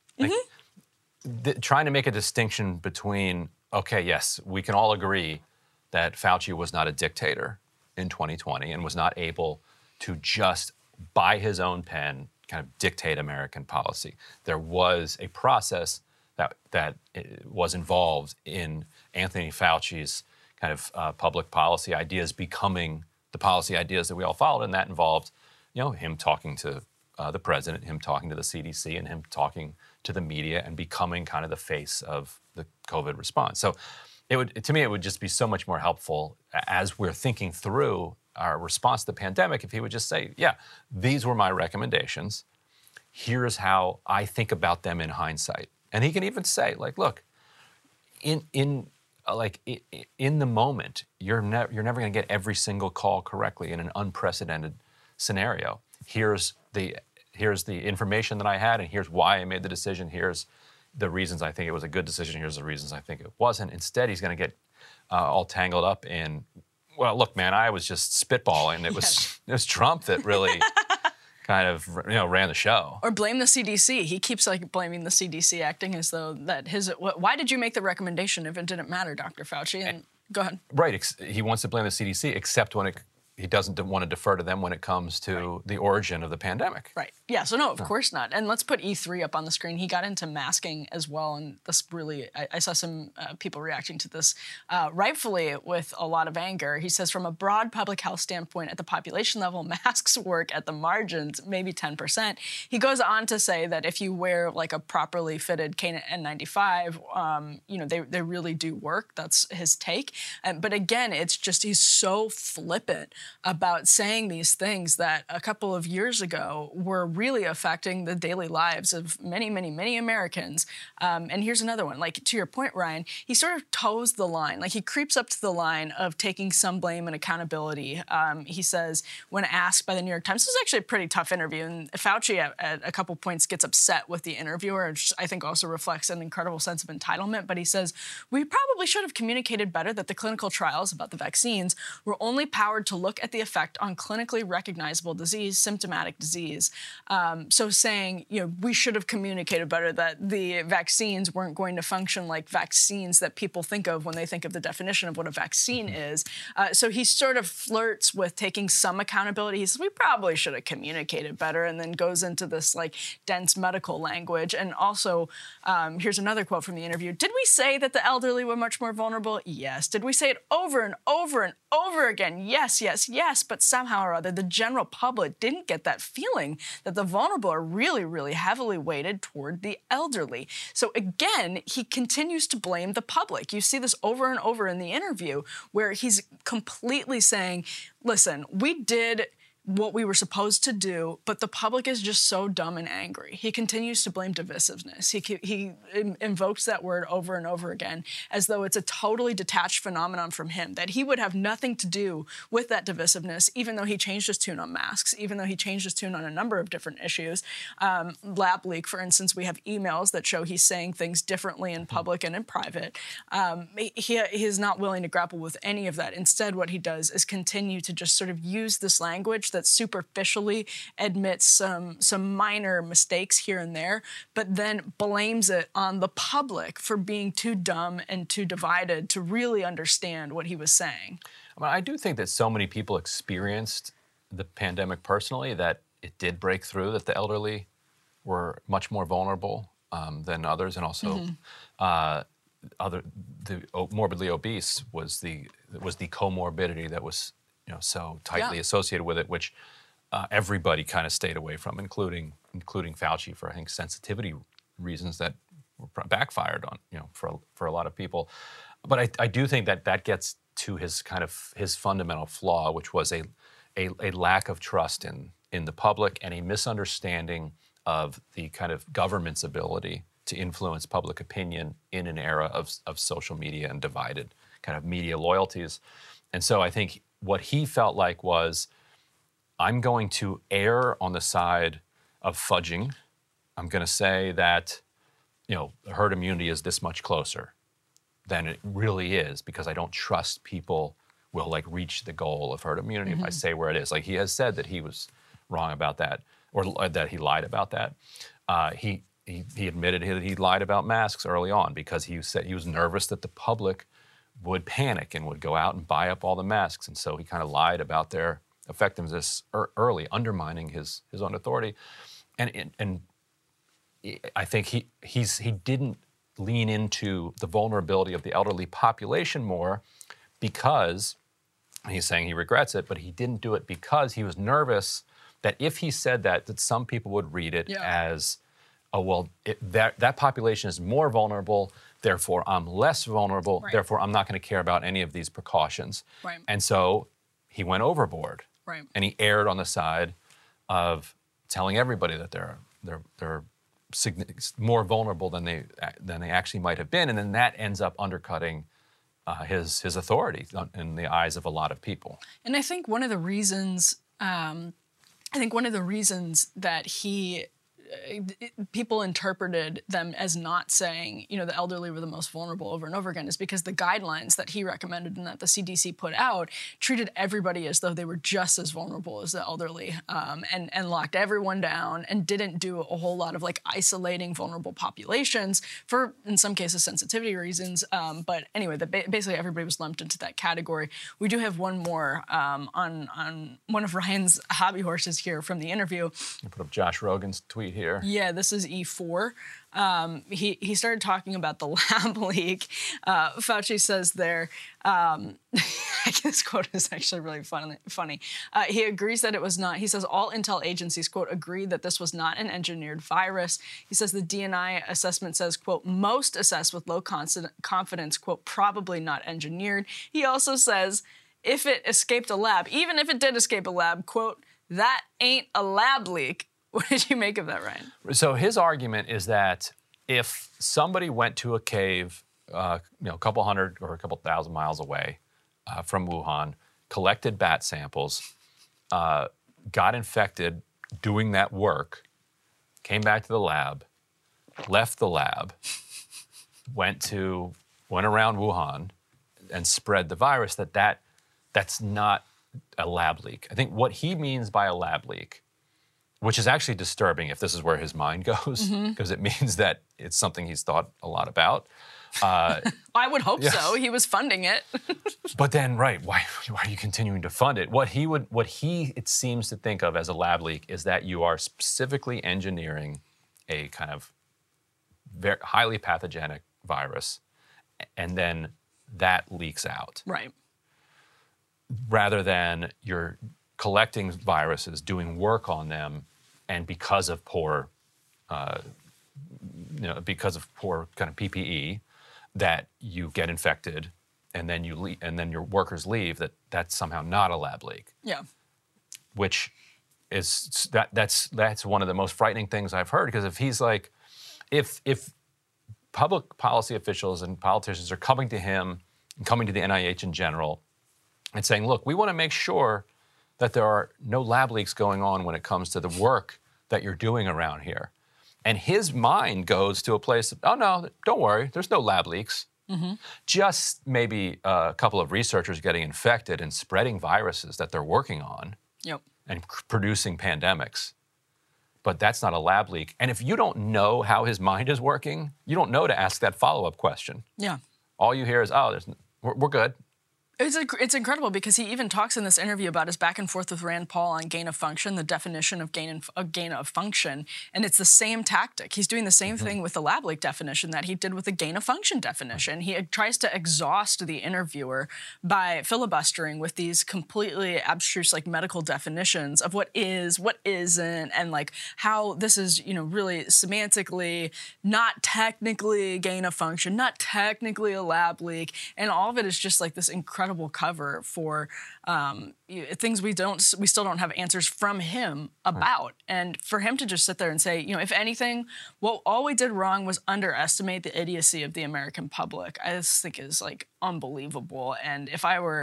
Like, trying to make a distinction between, okay, yes, we can all agree that Fauci was not a dictator in 2020 and was not able to just, by his own pen, kind of dictate American policy. There was a process that was involved in Anthony Fauci's kind of public policy ideas becoming the policy ideas that we all followed, and that involved, him talking to the president, him talking to the CDC, and him talking to the media and becoming kind of the face of the COVID response. So to me, it would just be so much more helpful as we're thinking through our response to the pandemic if he would just say, yeah, these were my recommendations. Here's how I think about them in hindsight. And he can even say, like, look, in the moment, you're never going to get every single call correctly in an unprecedented scenario. Here's the information that I had, and here's why I made the decision. Here's the reasons I think it was a good decision. Here's the reasons I think it wasn't. Instead, he's going to get all tangled up in, well, look, man, I was just spitballing. It was Trump that really kind of ran the show. Or blame the CDC. He keeps blaming the CDC, acting as though that why did you make the recommendation if it didn't matter, Dr. Fauci? And go ahead. Right. He wants to blame the CDC, except when he doesn't want to defer to them when it comes to the origin of the pandemic. Right. Yeah, so no, of course not. And let's put E3 up on the screen. He got into masking as well, and this really, I saw some people reacting to this rightfully with a lot of anger. He says, from a broad public health standpoint, at the population level, masks work at the margins, maybe 10%. He goes on to say that if you wear like a properly fitted KN95, they really do work. That's his take. But again, it's just, he's so flippant about saying these things that a couple of years ago were really affecting the daily lives of many, many, many Americans. And here's another one. Like, to your point, Ryan, he sort of toes the line. Like, he creeps up to the line of taking some blame and accountability. He says, when asked by the New York Times, this is actually a pretty tough interview, and Fauci at a couple points gets upset with the interviewer, which I think also reflects an incredible sense of entitlement. But he says, we probably should have communicated better that the clinical trials about the vaccines were only powered to look at the effect on clinically recognizable disease, symptomatic disease. So saying, we should have communicated better that the vaccines weren't going to function like vaccines that people think of when they think of the definition of what a vaccine is. So he sort of flirts with taking some accountability. He says, we probably should have communicated better, and then goes into this dense medical language. And also, here's another quote from the interview. Did we say that the elderly were much more vulnerable? Yes. Did we say it over and over and over again? Yes, yes, yes. But somehow or other, the general public didn't get that feeling that the vulnerable are really, really heavily weighted toward the elderly. So again, he continues to blame the public. You see this over and over in the interview where he's completely saying, listen, we did what we were supposed to do, but the public is just so dumb and angry. He continues to blame divisiveness. He invokes that word over and over again as though it's a totally detached phenomenon from him, that he would have nothing to do with that divisiveness, even though he changed his tune on masks, even though he changed his tune on a number of different issues. Lab leak, for instance, we have emails that show he's saying things differently in public and in private. He is not willing to grapple with any of that. Instead, what he does is continue to just sort of use this language that superficially admits some minor mistakes here and there, but then blames it on the public for being too dumb and too divided to really understand what he was saying. I do think that so many people experienced the pandemic personally that it did break through that the elderly were much more vulnerable than others, and also the morbidly obese was the comorbidity that was so tightly associated with it, which everybody kind of stayed away from, including Fauci, for I think sensitivity reasons that were backfired on for a lot of people. But I do think that gets to his fundamental flaw, which was a lack of trust in the public and a misunderstanding of the kind of government's ability to influence public opinion in an era of social media and divided kind of media loyalties. And so I think what he felt like was, I'm going to err on the side of fudging. I'm going to say that, herd immunity is this much closer than it really is, because I don't trust people will reach the goal of herd immunity if I say where it is. He has said that he was wrong about that, or that he lied about that. He admitted that he lied about masks early on because he said he was nervous that the public would panic and would go out and buy up all the masks. And so he kind of lied about their effectiveness early, undermining his own authority. And I think he didn't lean into the vulnerability of the elderly population more because, he's saying he regrets it, but he didn't do it because he was nervous that if he said that some people would read it as, oh, well, that population is more vulnerable, therefore I'm less vulnerable, therefore I'm not going to care about any of these precautions. Right. And so he went overboard. Right. And he erred on the side of telling everybody that they're more vulnerable than they actually might have been, and then that ends up undercutting his authority in the eyes of a lot of people. And I think one of the reasons that people interpreted them as not saying, the elderly were the most vulnerable over and over again is because the guidelines that he recommended and that the CDC put out treated everybody as though they were just as vulnerable as the elderly, and locked everyone down and didn't do a whole lot of isolating vulnerable populations for, in some cases, sensitivity reasons. But anyway, basically everybody was lumped into that category. We do have one more on one of Ryan's hobby horses here from the interview. I put up Josh Rogan's tweet here. Yeah, this is E4. He started talking about the lab leak. Fauci says there, this quote is actually really funny. He agrees that it was not. He says all intel agencies, quote, agree that this was not an engineered virus. He says the DNI assessment says, quote, most assessed with low confidence, quote, probably not engineered. He also says if it escaped a lab, even if it did escape a lab, quote, that ain't a lab leak. What did you make of that, Ryan? So his argument is that if somebody went to a cave, a couple hundred or a couple thousand miles away from Wuhan, collected bat samples, got infected doing that work, came back to the lab, left the lab, went around Wuhan and spread the virus, that's not a lab leak. I think what he means by a lab leak, which is actually disturbing if this is where his mind goes, because it means that it's something he's thought a lot about. I would hope so. He was funding it. But then, right, why are you continuing to fund it? What he it seems to think of as a lab leak is that you are specifically engineering a kind of very highly pathogenic virus, and then that leaks out. Right. Rather than you're collecting viruses, doing work on them, and because of poor kind of PPE, that you get infected, and then and then your workers leave. That's somehow not a lab leak. Yeah. Which is that's one of the most frightening things I've heard, because if he's like, if public policy officials and politicians are coming to him and coming to the NIH in general and saying, look, we want to make sure that there are no lab leaks going on when it comes to the work that you're doing around here. And his mind goes to a place of, oh, no, don't worry, there's no lab leaks. Just maybe a couple of researchers getting infected and spreading viruses that they're working on and producing pandemics. But that's not a lab leak. And if you don't know how his mind is working, you don't know to ask that follow-up question. Yeah. All you hear is, oh, we're good. It's incredible because he even talks in this interview about his back and forth with Rand Paul on gain of function, the definition of gain of function, and it's the same tactic. He's doing the same thing with the lab leak definition that he did with the gain of function definition. He tries to exhaust the interviewer by filibustering with these completely abstruse, like, medical definitions of what is, what isn't, and like how this is, really semantically not technically gain of function, not technically a lab leak, and all of it is just like this incredible cover for things we still don't have answers from him about. And for him to just sit there and say, if anything, all we did wrong was underestimate the idiocy of the American public, I just think is like unbelievable. And if I were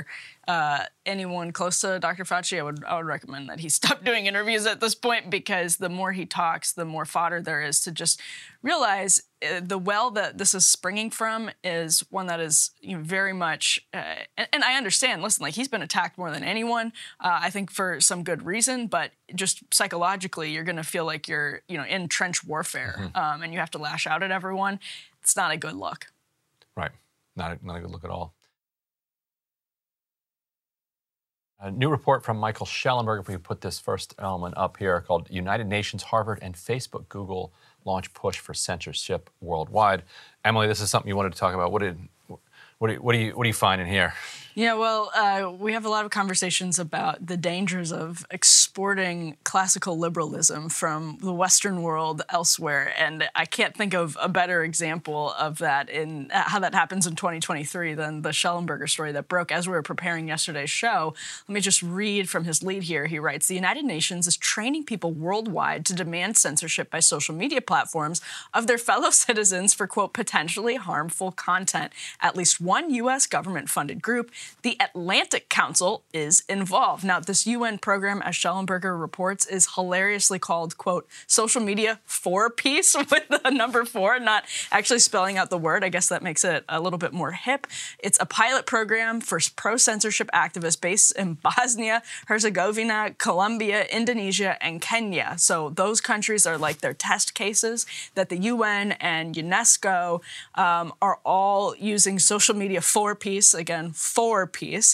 anyone close to Dr. Fauci, I would recommend that he stop doing interviews at this point, because the more he talks, the more fodder there is to just realize the well that this is springing from is one that is very much, and I understand, listen, like, he's been attacked more than anyone, I think for some good reason, but just psychologically, you're going to feel like you're, in trench warfare, and you have to lash out at everyone. It's not a good look. Right. Not a good look at all. A new report from Michael Schellenberger, if we put this first element up here, called United Nations, Harvard, and Facebook, Google launch push for censorship worldwide. Emily, this is something you wanted to talk about. What do you find in here? Yeah, well, we have a lot of conversations about the dangers of exporting classical liberalism from the Western world elsewhere, and I can't think of a better example of that in how that happens in 2023 than the Schellenberger story that broke as we were preparing yesterday's show. Let me just read from his lead here. He writes, the United Nations is training people worldwide to demand censorship by social media platforms of their fellow citizens for, quote, potentially harmful content. At least one U.S. government-funded group, the Atlantic Council, is involved. Now, this UN program, as Schellenberger reports, is hilariously called, quote, social media 4-piece, with the number 4, not actually spelling out the word. I guess that makes it a little bit more hip. It's a pilot program for pro-censorship activists based in Bosnia, Herzegovina, Colombia, Indonesia, and Kenya. So those countries are like their test cases that the UN and UNESCO are all using social media 4-piece, again, 4-piece,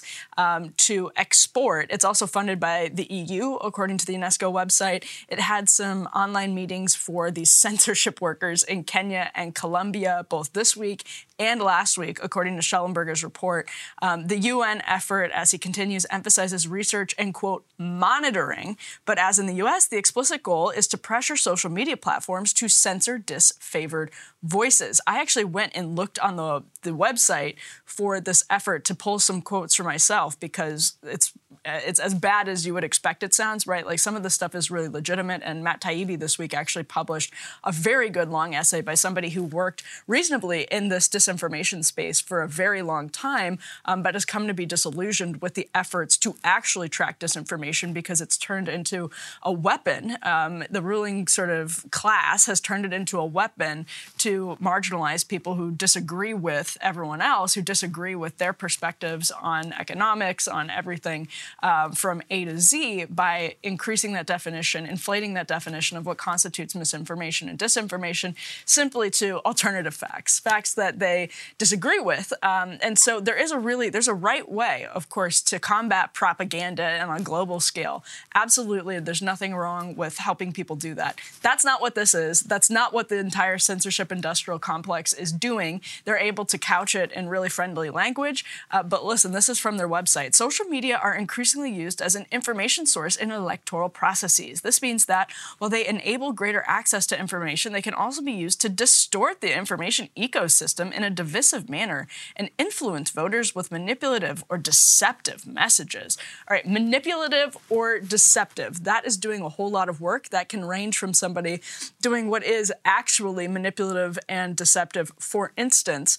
to export. It's also funded by the EU, according to the UNESCO website. It had some online meetings for these censorship workers in Kenya and Colombia, both this week and last week, according to Schellenberger's report. The UN effort, as he continues, emphasizes research and, quote, monitoring. But as in the US, the explicit goal is to pressure social media platforms to censor disfavored voices. I actually went and looked on the website for this effort to pull some quotes for myself, because it's as bad as you would expect it sounds, right? Like, some of the stuff is really legitimate, and Matt Taibbi this week actually published a very good long essay by somebody who worked reasonably in this disinformation space for a very long time, but has come to be disillusioned with the efforts to actually track disinformation, because it's turned into a weapon. The ruling sort of class has turned it into a weapon to marginalize people who disagree with everyone else, who disagree with their perspectives on economics, on everything. from A to Z by increasing that definition, inflating that definition of what constitutes misinformation and disinformation simply to alternative facts that they disagree with. And so there's a right way, of course, to combat propaganda and on a global scale. Absolutely, there's nothing wrong with helping people do that. That's not what this is. That's not what the entire censorship industrial complex is doing. They're able to couch it in really friendly language. But listen, this is from their website. Social media are increasingly used as an information source in electoral processes. This means that while they enable greater access to information, they can also be used to distort the information ecosystem in a divisive manner and influence voters with manipulative or deceptive messages. All right, manipulative or deceptive, that is doing a whole lot of work that can range from somebody doing what is actually manipulative and deceptive. For instance,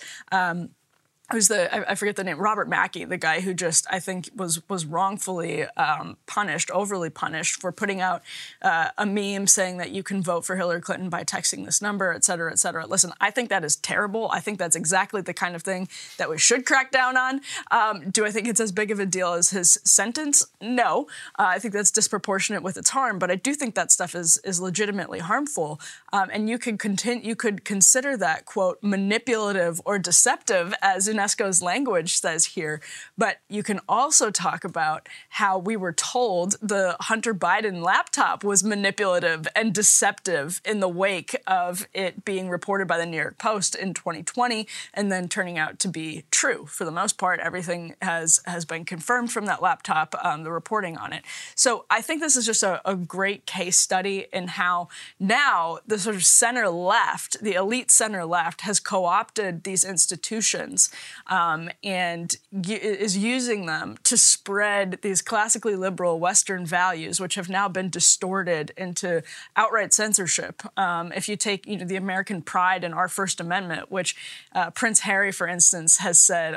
who's I forget the name, Robert Mackey, the guy who just, I think, was wrongfully punished, overly punished for putting out a meme saying that you can vote for Hillary Clinton by texting this number, et cetera, et cetera. Listen, I think that is terrible. I think that's exactly the kind of thing that we should crack down on. Do I think it's as big of a deal as his sentence? No. I think that's disproportionate with its harm, but I do think that stuff is legitimately harmful. And you could consider that, quote, manipulative or deceptive, as UNESCO's language says here, but you can also talk about how we were told the Hunter Biden laptop was manipulative and deceptive in the wake of it being reported by the New York Post in 2020 and then turning out to be true. For the most part, everything has been confirmed from that laptop, the reporting on it. So I think this is just a great case study in how now the sort of center left, the elite center left, has co-opted these institutions and is using them to spread these classically liberal Western values, which have now been distorted into outright censorship. If you take the American pride in our First Amendment, which Prince Harry, for instance, has said,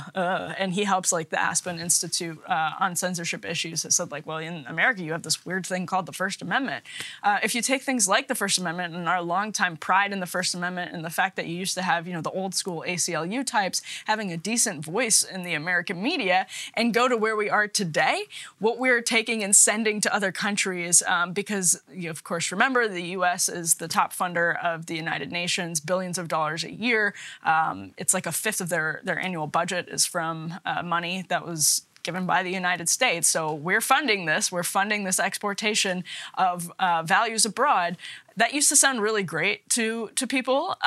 and he helps like the Aspen Institute on censorship issues, has said like, well, in America, you have this weird thing called the First Amendment. If you take things like the First Amendment and our longtime pride in the First Amendment and the fact that you used to have, the old school ACLU types having a decent voice in the American media and go to where we are today, what we're taking and sending to other countries, because you of course remember the U.S. is the top funder of the United Nations, billions of dollars a year. It's like a fifth of their annual budget is from money that was given by the United States. So we're funding this. We're funding this exportation of values abroad. That used to sound really great to people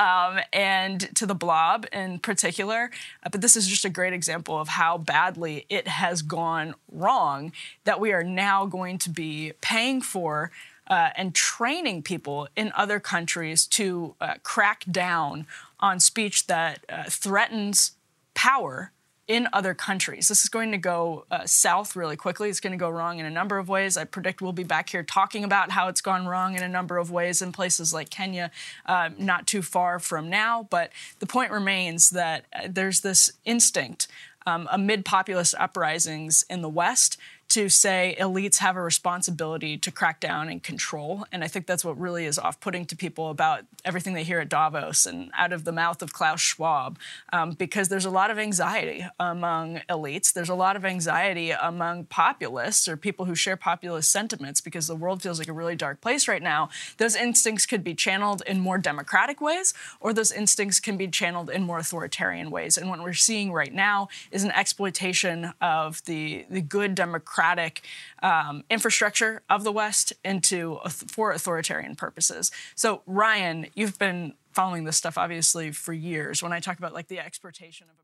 and to the blob in particular. But this is just a great example of how badly it has gone wrong that we are now going to be paying for and training people in other countries to crack down on speech that threatens power in other countries. This is going to go south really quickly. It's going to go wrong in a number of ways. I predict we'll be back here talking about how it's gone wrong in a number of ways in places like Kenya, not too far from now. But the point remains that there's this instinct amid populist uprisings in the West to say elites have a responsibility to crack down and control. And I think that's what really is off-putting to people about everything they hear at Davos and out of the mouth of Klaus Schwab, because there's a lot of anxiety among elites. There's a lot of anxiety among populists or people who share populist sentiments because the world feels like a really dark place right now. Those instincts could be channeled in more democratic ways, or those instincts can be channeled in more authoritarian ways. And what we're seeing right now is an exploitation of the good democratic infrastructure of the West for authoritarian purposes. So, Ryan, you've been following this stuff, obviously, for years. When I talk about, like, the exportation of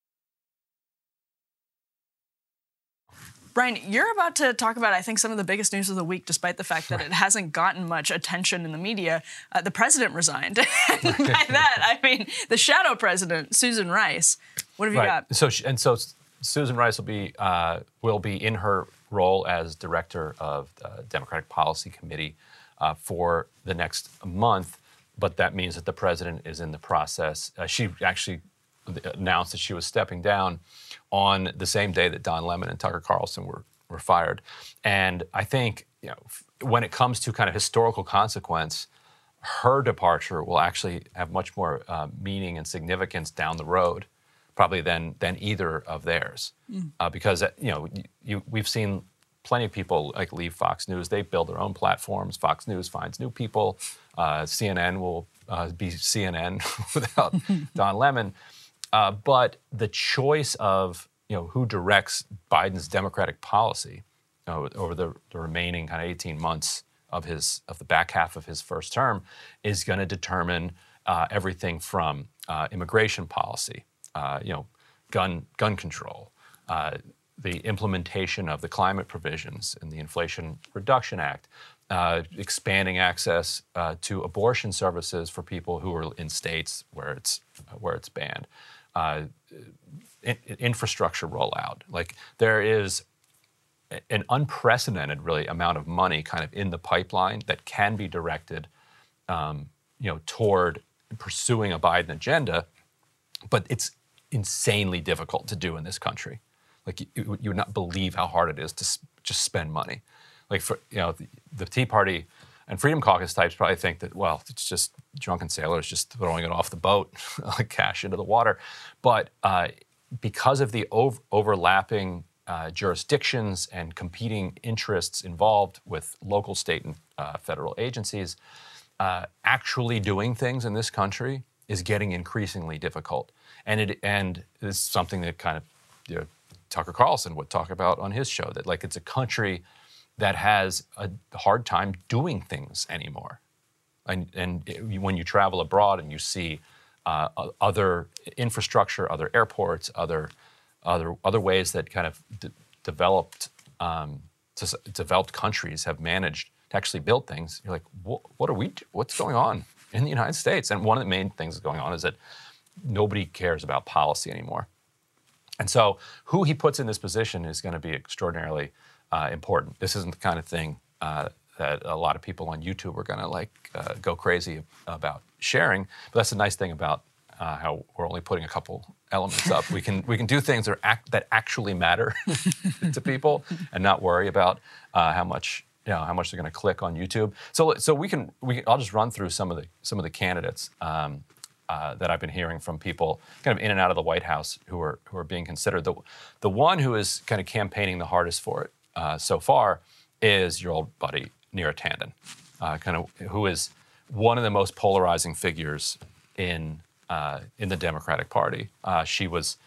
America. Brian, you're about to talk about, I think, some of the biggest news of the week, despite the fact that it hasn't gotten much attention in the media. The president resigned. And by that, I mean the shadow president, Susan Rice. What have you got? So Susan Rice will be in her role as director of the Democratic Policy Committee for the next month, but that means that the president is in the process. She actually announced that she was stepping down on the same day that Don Lemon and Tucker Carlson were fired. And I think when it comes to kind of historical consequence, her departure will actually have much more meaning and significance down the road, probably than either of theirs, because we've seen plenty of people like leave Fox News. They build their own platforms. Fox News finds new people. CNN will be CNN without Don Lemon. But the choice of who directs Biden's Democratic policy over the remaining kind of 18 months of the back half of his first term is going to determine everything from immigration policy, gun control, the implementation of the climate provisions in the Inflation Reduction Act, expanding access to abortion services for people who are in states where it's banned, infrastructure rollout. Like, there is an unprecedented, really, amount of money kind of in the pipeline that can be directed, toward pursuing a Biden agenda, but it's insanely difficult to do in this country. Like, you would not believe how hard it is to just spend money. Like, for the Tea Party and Freedom Caucus types probably think that, well, it's just drunken sailors just throwing it off the boat, like cash into the water. But because of the overlapping jurisdictions and competing interests involved with local, state, and federal agencies, actually doing things in this country is getting increasingly difficult. And it's something that kind of Tucker Carlson would talk about on his show, that like it's a country that has a hard time doing things anymore. And when you travel abroad and you see other infrastructure, other airports, other ways that kind of developed countries have managed to actually build things, you're like, what's going on in the United States? And one of the main things going on is that nobody cares about policy anymore. And so who he puts in this position is going to be extraordinarily important. This isn't the kind of thing that a lot of people on YouTube are going to go crazy about sharing. But that's the nice thing about how we're only putting a couple elements up. We can do things that actually matter to people and not worry about how much they're going to click on YouTube. So I'll just run through some of the candidates that I've been hearing from people kind of in and out of the White House who are being considered. The one who is kind of campaigning the hardest for it so far is your old buddy Neera Tanden, who is one of the most polarizing figures in the Democratic Party. She was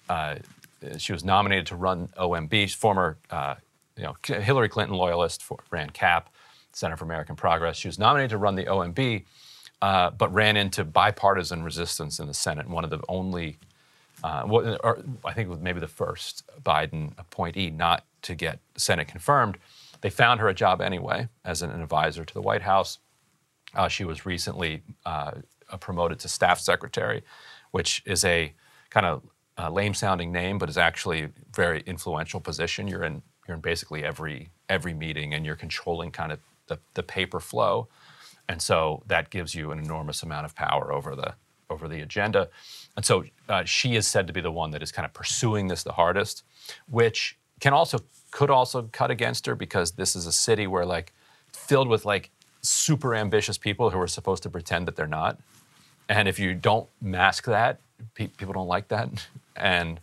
nominated to run OMB. She's former Hillary Clinton loyalist, ran CAP, Center for American Progress. She was nominated to run the OMB, but ran into bipartisan resistance in the Senate. One of the only, I think it was maybe the first Biden appointee not to get Senate confirmed. They found her a job anyway as an advisor to the White House. She was recently promoted to staff secretary, which is a kind of lame-sounding name, but is actually a very influential position. You're in basically every meeting, and you're controlling kind of the paper flow. And so that gives you an enormous amount of power over the agenda. And so she is said to be the one that is kind of pursuing this the hardest, which could also cut against her, because this is a city where filled with super ambitious people who are supposed to pretend that they're not. And if you don't mask that, people don't like that. And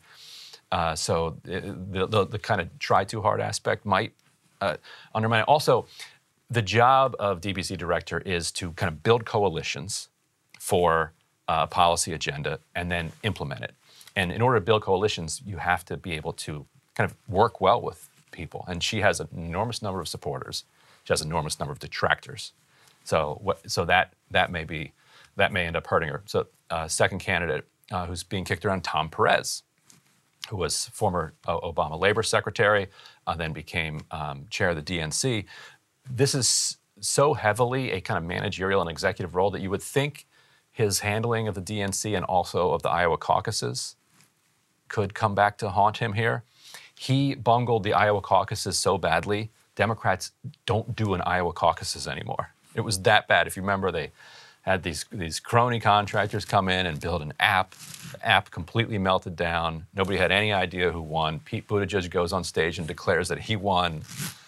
so the kind of try too hard aspect might undermine it. Also, the job of DPC director is to kind of build coalitions for a policy agenda and then implement it. And in order to build coalitions, you have to be able to kind of work well with people. And she has an enormous number of supporters. She has an enormous number of detractors. So that may end up hurting her. So second candidate who's being kicked around, Tom Perez, who was former Obama labor secretary, then became chair of the DNC. This is so heavily a kind of managerial and executive role that you would think his handling of the DNC and also of the Iowa caucuses could come back to haunt him here. He bungled the Iowa caucuses so badly, Democrats don't do an Iowa caucuses anymore. It was that bad. If you remember, they had these crony contractors come in and build an app. The app completely melted down. Nobody had any idea who won. Pete Buttigieg goes on stage and declares that he won.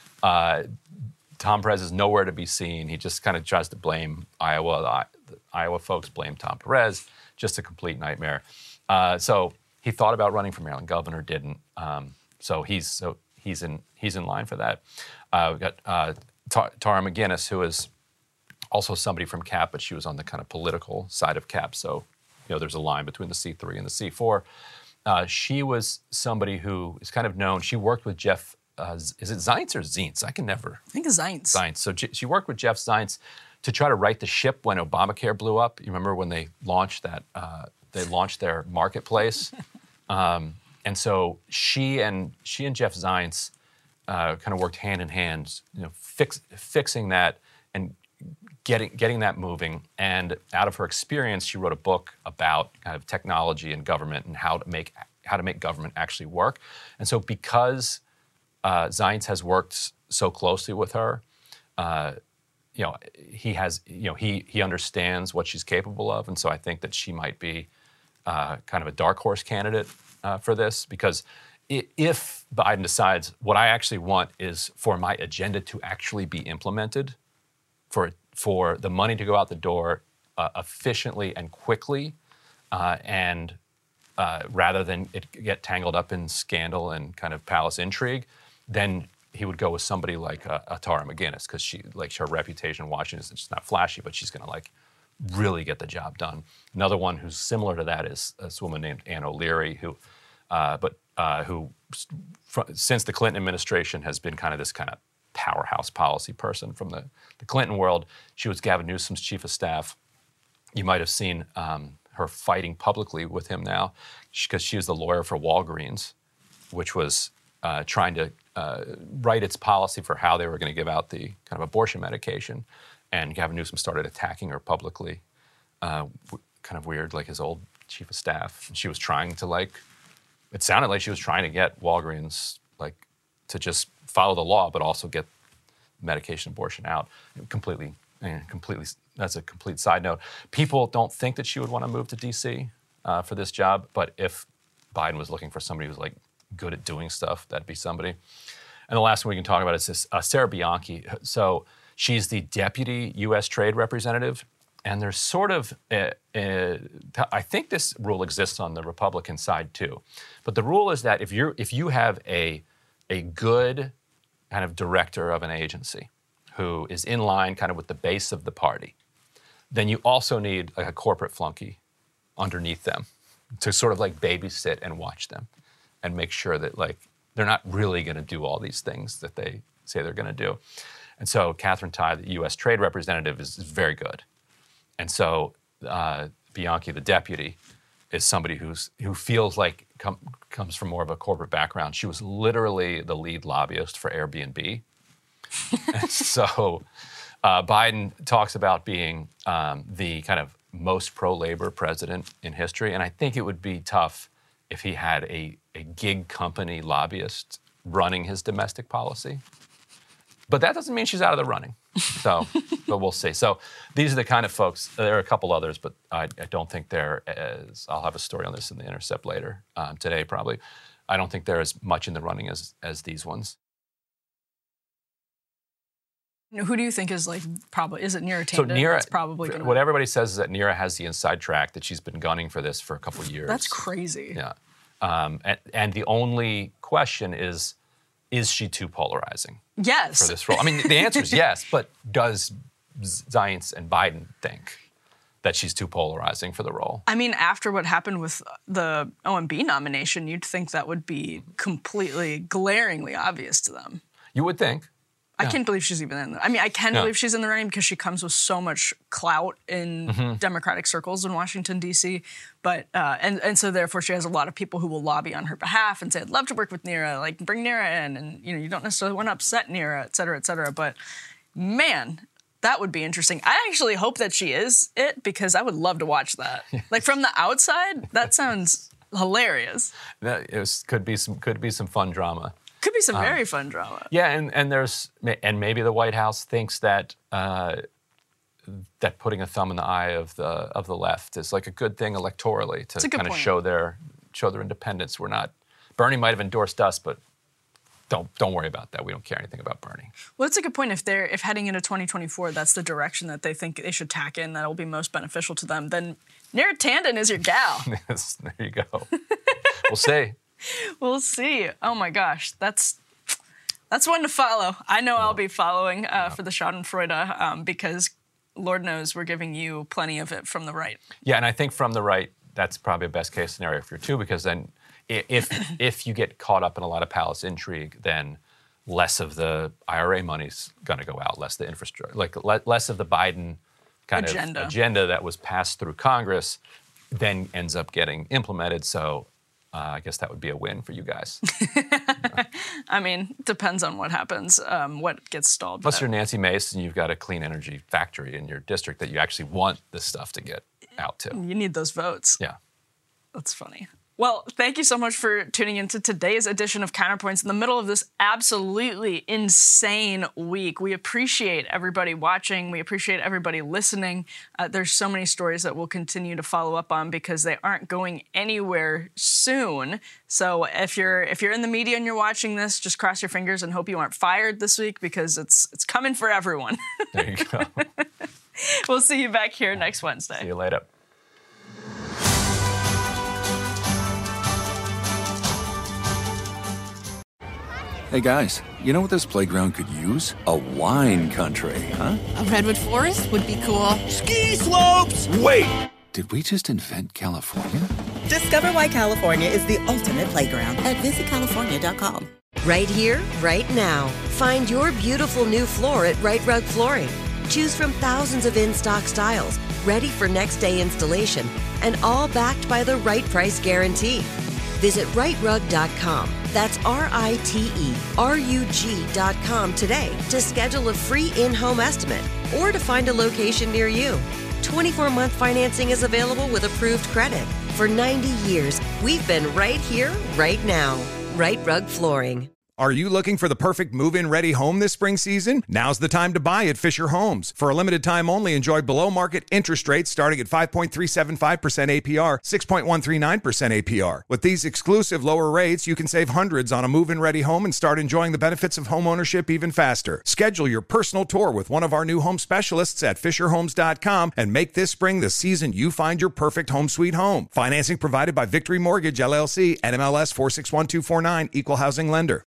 Tom Perez is nowhere to be seen. He just kind of tries to blame Iowa. The Iowa folks blame Tom Perez. Just a complete nightmare. So He thought about running for Maryland governor, didn't. So he's in line for that. We've got Tara McGinnis, who is also somebody from CAP, but she was on the kind of political side of CAP. So, there's a line between the C3 and the C4. She was somebody who is kind of known. She worked with Jeff, is it Zients or Zients? I think it's Zients. Zients. So she worked with Jeff Zients to try to right the ship when Obamacare blew up. You remember when they launched that, they launched their marketplace? And so she and Jeff Zients kind of worked hand in hand, fixing that and getting that moving. And out of her experience, she wrote a book about kind of technology and government and how to make government actually work. And so because Zients has worked so closely with her, he understands what she's capable of. And so I think that she might be kind of a dark horse candidate for this, because if Biden decides what I actually want is for my agenda to actually be implemented, for the money to go out the door efficiently and quickly, and rather than it get tangled up in scandal and kind of palace intrigue, then he would go with somebody like Tara McGinnis, because her reputation in Washington is just not flashy, but she's going to really get the job done. Another one who's similar to that is this woman named Ann O'Leary, who since the Clinton administration has been kind of this kind of powerhouse policy person from the Clinton world. She was Gavin Newsom's chief of staff. You might have seen her fighting publicly with him now, because she was the lawyer for Walgreens, which was trying to write its policy for how they were going to give out the kind of abortion medication. And Gavin Newsom started attacking her publicly, kind of weird, like his old chief of staff. And she was trying to it sounded like she was trying to get Walgreens to just follow the law, but also get medication abortion out. Completely, that's a complete side note. People don't think that she would want to move to D.C. For this job, but if Biden was looking for somebody who's good at doing stuff, that'd be somebody. And the last one we can talk about is this Sarah Bianchi. So she's the deputy U.S. trade representative, and there's sort of I think this rule exists on the Republican side too, but the rule is that if you have a good kind of director of an agency who is in line kind of with the base of the party, then you also need a corporate flunky underneath them to sort of babysit and watch them and make sure that they're not really going to do all these things that they say they're going to do. And so Catherine Tai, the U.S. trade representative, is very good. And so Bianchi, the deputy, is somebody who feels comes from more of a corporate background. She was literally the lead lobbyist for Airbnb. And so Biden talks about being the kind of most pro-labor president in history. And I think it would be tough if he had a gig company lobbyist running his domestic policy. But that doesn't mean she's out of the running. So, but we'll see. So these are the kind of folks. There are a couple others, but I don't think they're as. I'll have a story on this in the Intercept later today, probably. I don't think they're as much in the running as these ones. Who do you think is probably? Is it Neera Tanden? So Neera, that's probably gonna what everybody says is that Neera has the inside track, that she's been gunning for this for a couple of years. That's crazy. Yeah, and the only question is she too polarizing? Yes. For this role. I mean, the answer is yes, but does Zients and Biden think that she's too polarizing for the role? I mean, after what happened with the OMB nomination, you'd think that would be completely glaringly obvious to them. You would think. I can't believe she's even in there. I mean, I can believe she's in the running because she comes with so much clout in Democratic circles in Washington, D.C. But, and so therefore she has a lot of people who will lobby on her behalf and say, I'd love to work with Neera, bring Neera in. And, you don't necessarily want to upset Neera, et cetera, et cetera. But man, that would be interesting. I actually hope that she is it, because I would love to watch that. From the outside, that sounds hilarious. Could be some fun drama. Could be some very fun drama. Yeah, and maybe the White House thinks that that putting a thumb in the eye of the left is a good thing electorally to kind of show their independence. Bernie might have endorsed us, but don't worry about that. We don't care anything about Bernie. Well, it's a good point. If heading into 2024, that's the direction that they think they should tack in, that'll be most beneficial to them, then Neera Tanden is your gal. Yes, there you go. We'll see. We'll see. Oh my gosh, that's one to follow. I know I'll be following for the Schadenfreude because Lord knows we're giving you plenty of it from the right. Yeah, and I think from the right, that's probably a best case scenario for you too, because then if you get caught up in a lot of palace intrigue, then less of the IRA money's going to go out, less the infrastructure, less of the Biden kind of agenda that was passed through Congress then ends up getting implemented. So I guess that would be a win for you guys. I mean, depends on what happens, what gets stalled. Plus, you're Nancy Mace, and you've got a clean energy factory in your district that you actually want this stuff to get out to. You need those votes. Yeah. That's funny. Well, thank you so much for tuning into today's edition of Counterpoints in the middle of this absolutely insane week. We appreciate everybody watching. We appreciate everybody listening. There's so many stories that we'll continue to follow up on because they aren't going anywhere soon. So if you're in the media and you're watching this, just cross your fingers and hope you aren't fired this week because it's coming for everyone. There you go. We'll see you back here next Wednesday. See you later. Hey guys, you know what this playground could use? A wine country, huh? A redwood forest would be cool. Ski slopes! Wait! Did we just invent California? Discover why California is the ultimate playground at visitcalifornia.com. Right here, right now. Find your beautiful new floor at Right Rug Flooring. Choose from thousands of in-stock styles, ready for next day installation, and all backed by the right price guarantee. Visit rightrug.com. That's RITERUG.com today to schedule a free in-home estimate or to find a location near you. 24-month financing is available with approved credit. For 90 years, we've been right here, right now. Right Rug Flooring. Are you looking for the perfect move-in ready home this spring season? Now's the time to buy at Fisher Homes. For a limited time only, enjoy below-market interest rates starting at 5.375% APR, 6.139% APR. With these exclusive lower rates, you can save hundreds on a move-in ready home and start enjoying the benefits of homeownership even faster. Schedule your personal tour with one of our new home specialists at FisherHomes.com and make this spring the season you find your perfect home sweet home. Financing provided by Victory Mortgage, LLC, NMLS 461249, Equal Housing Lender.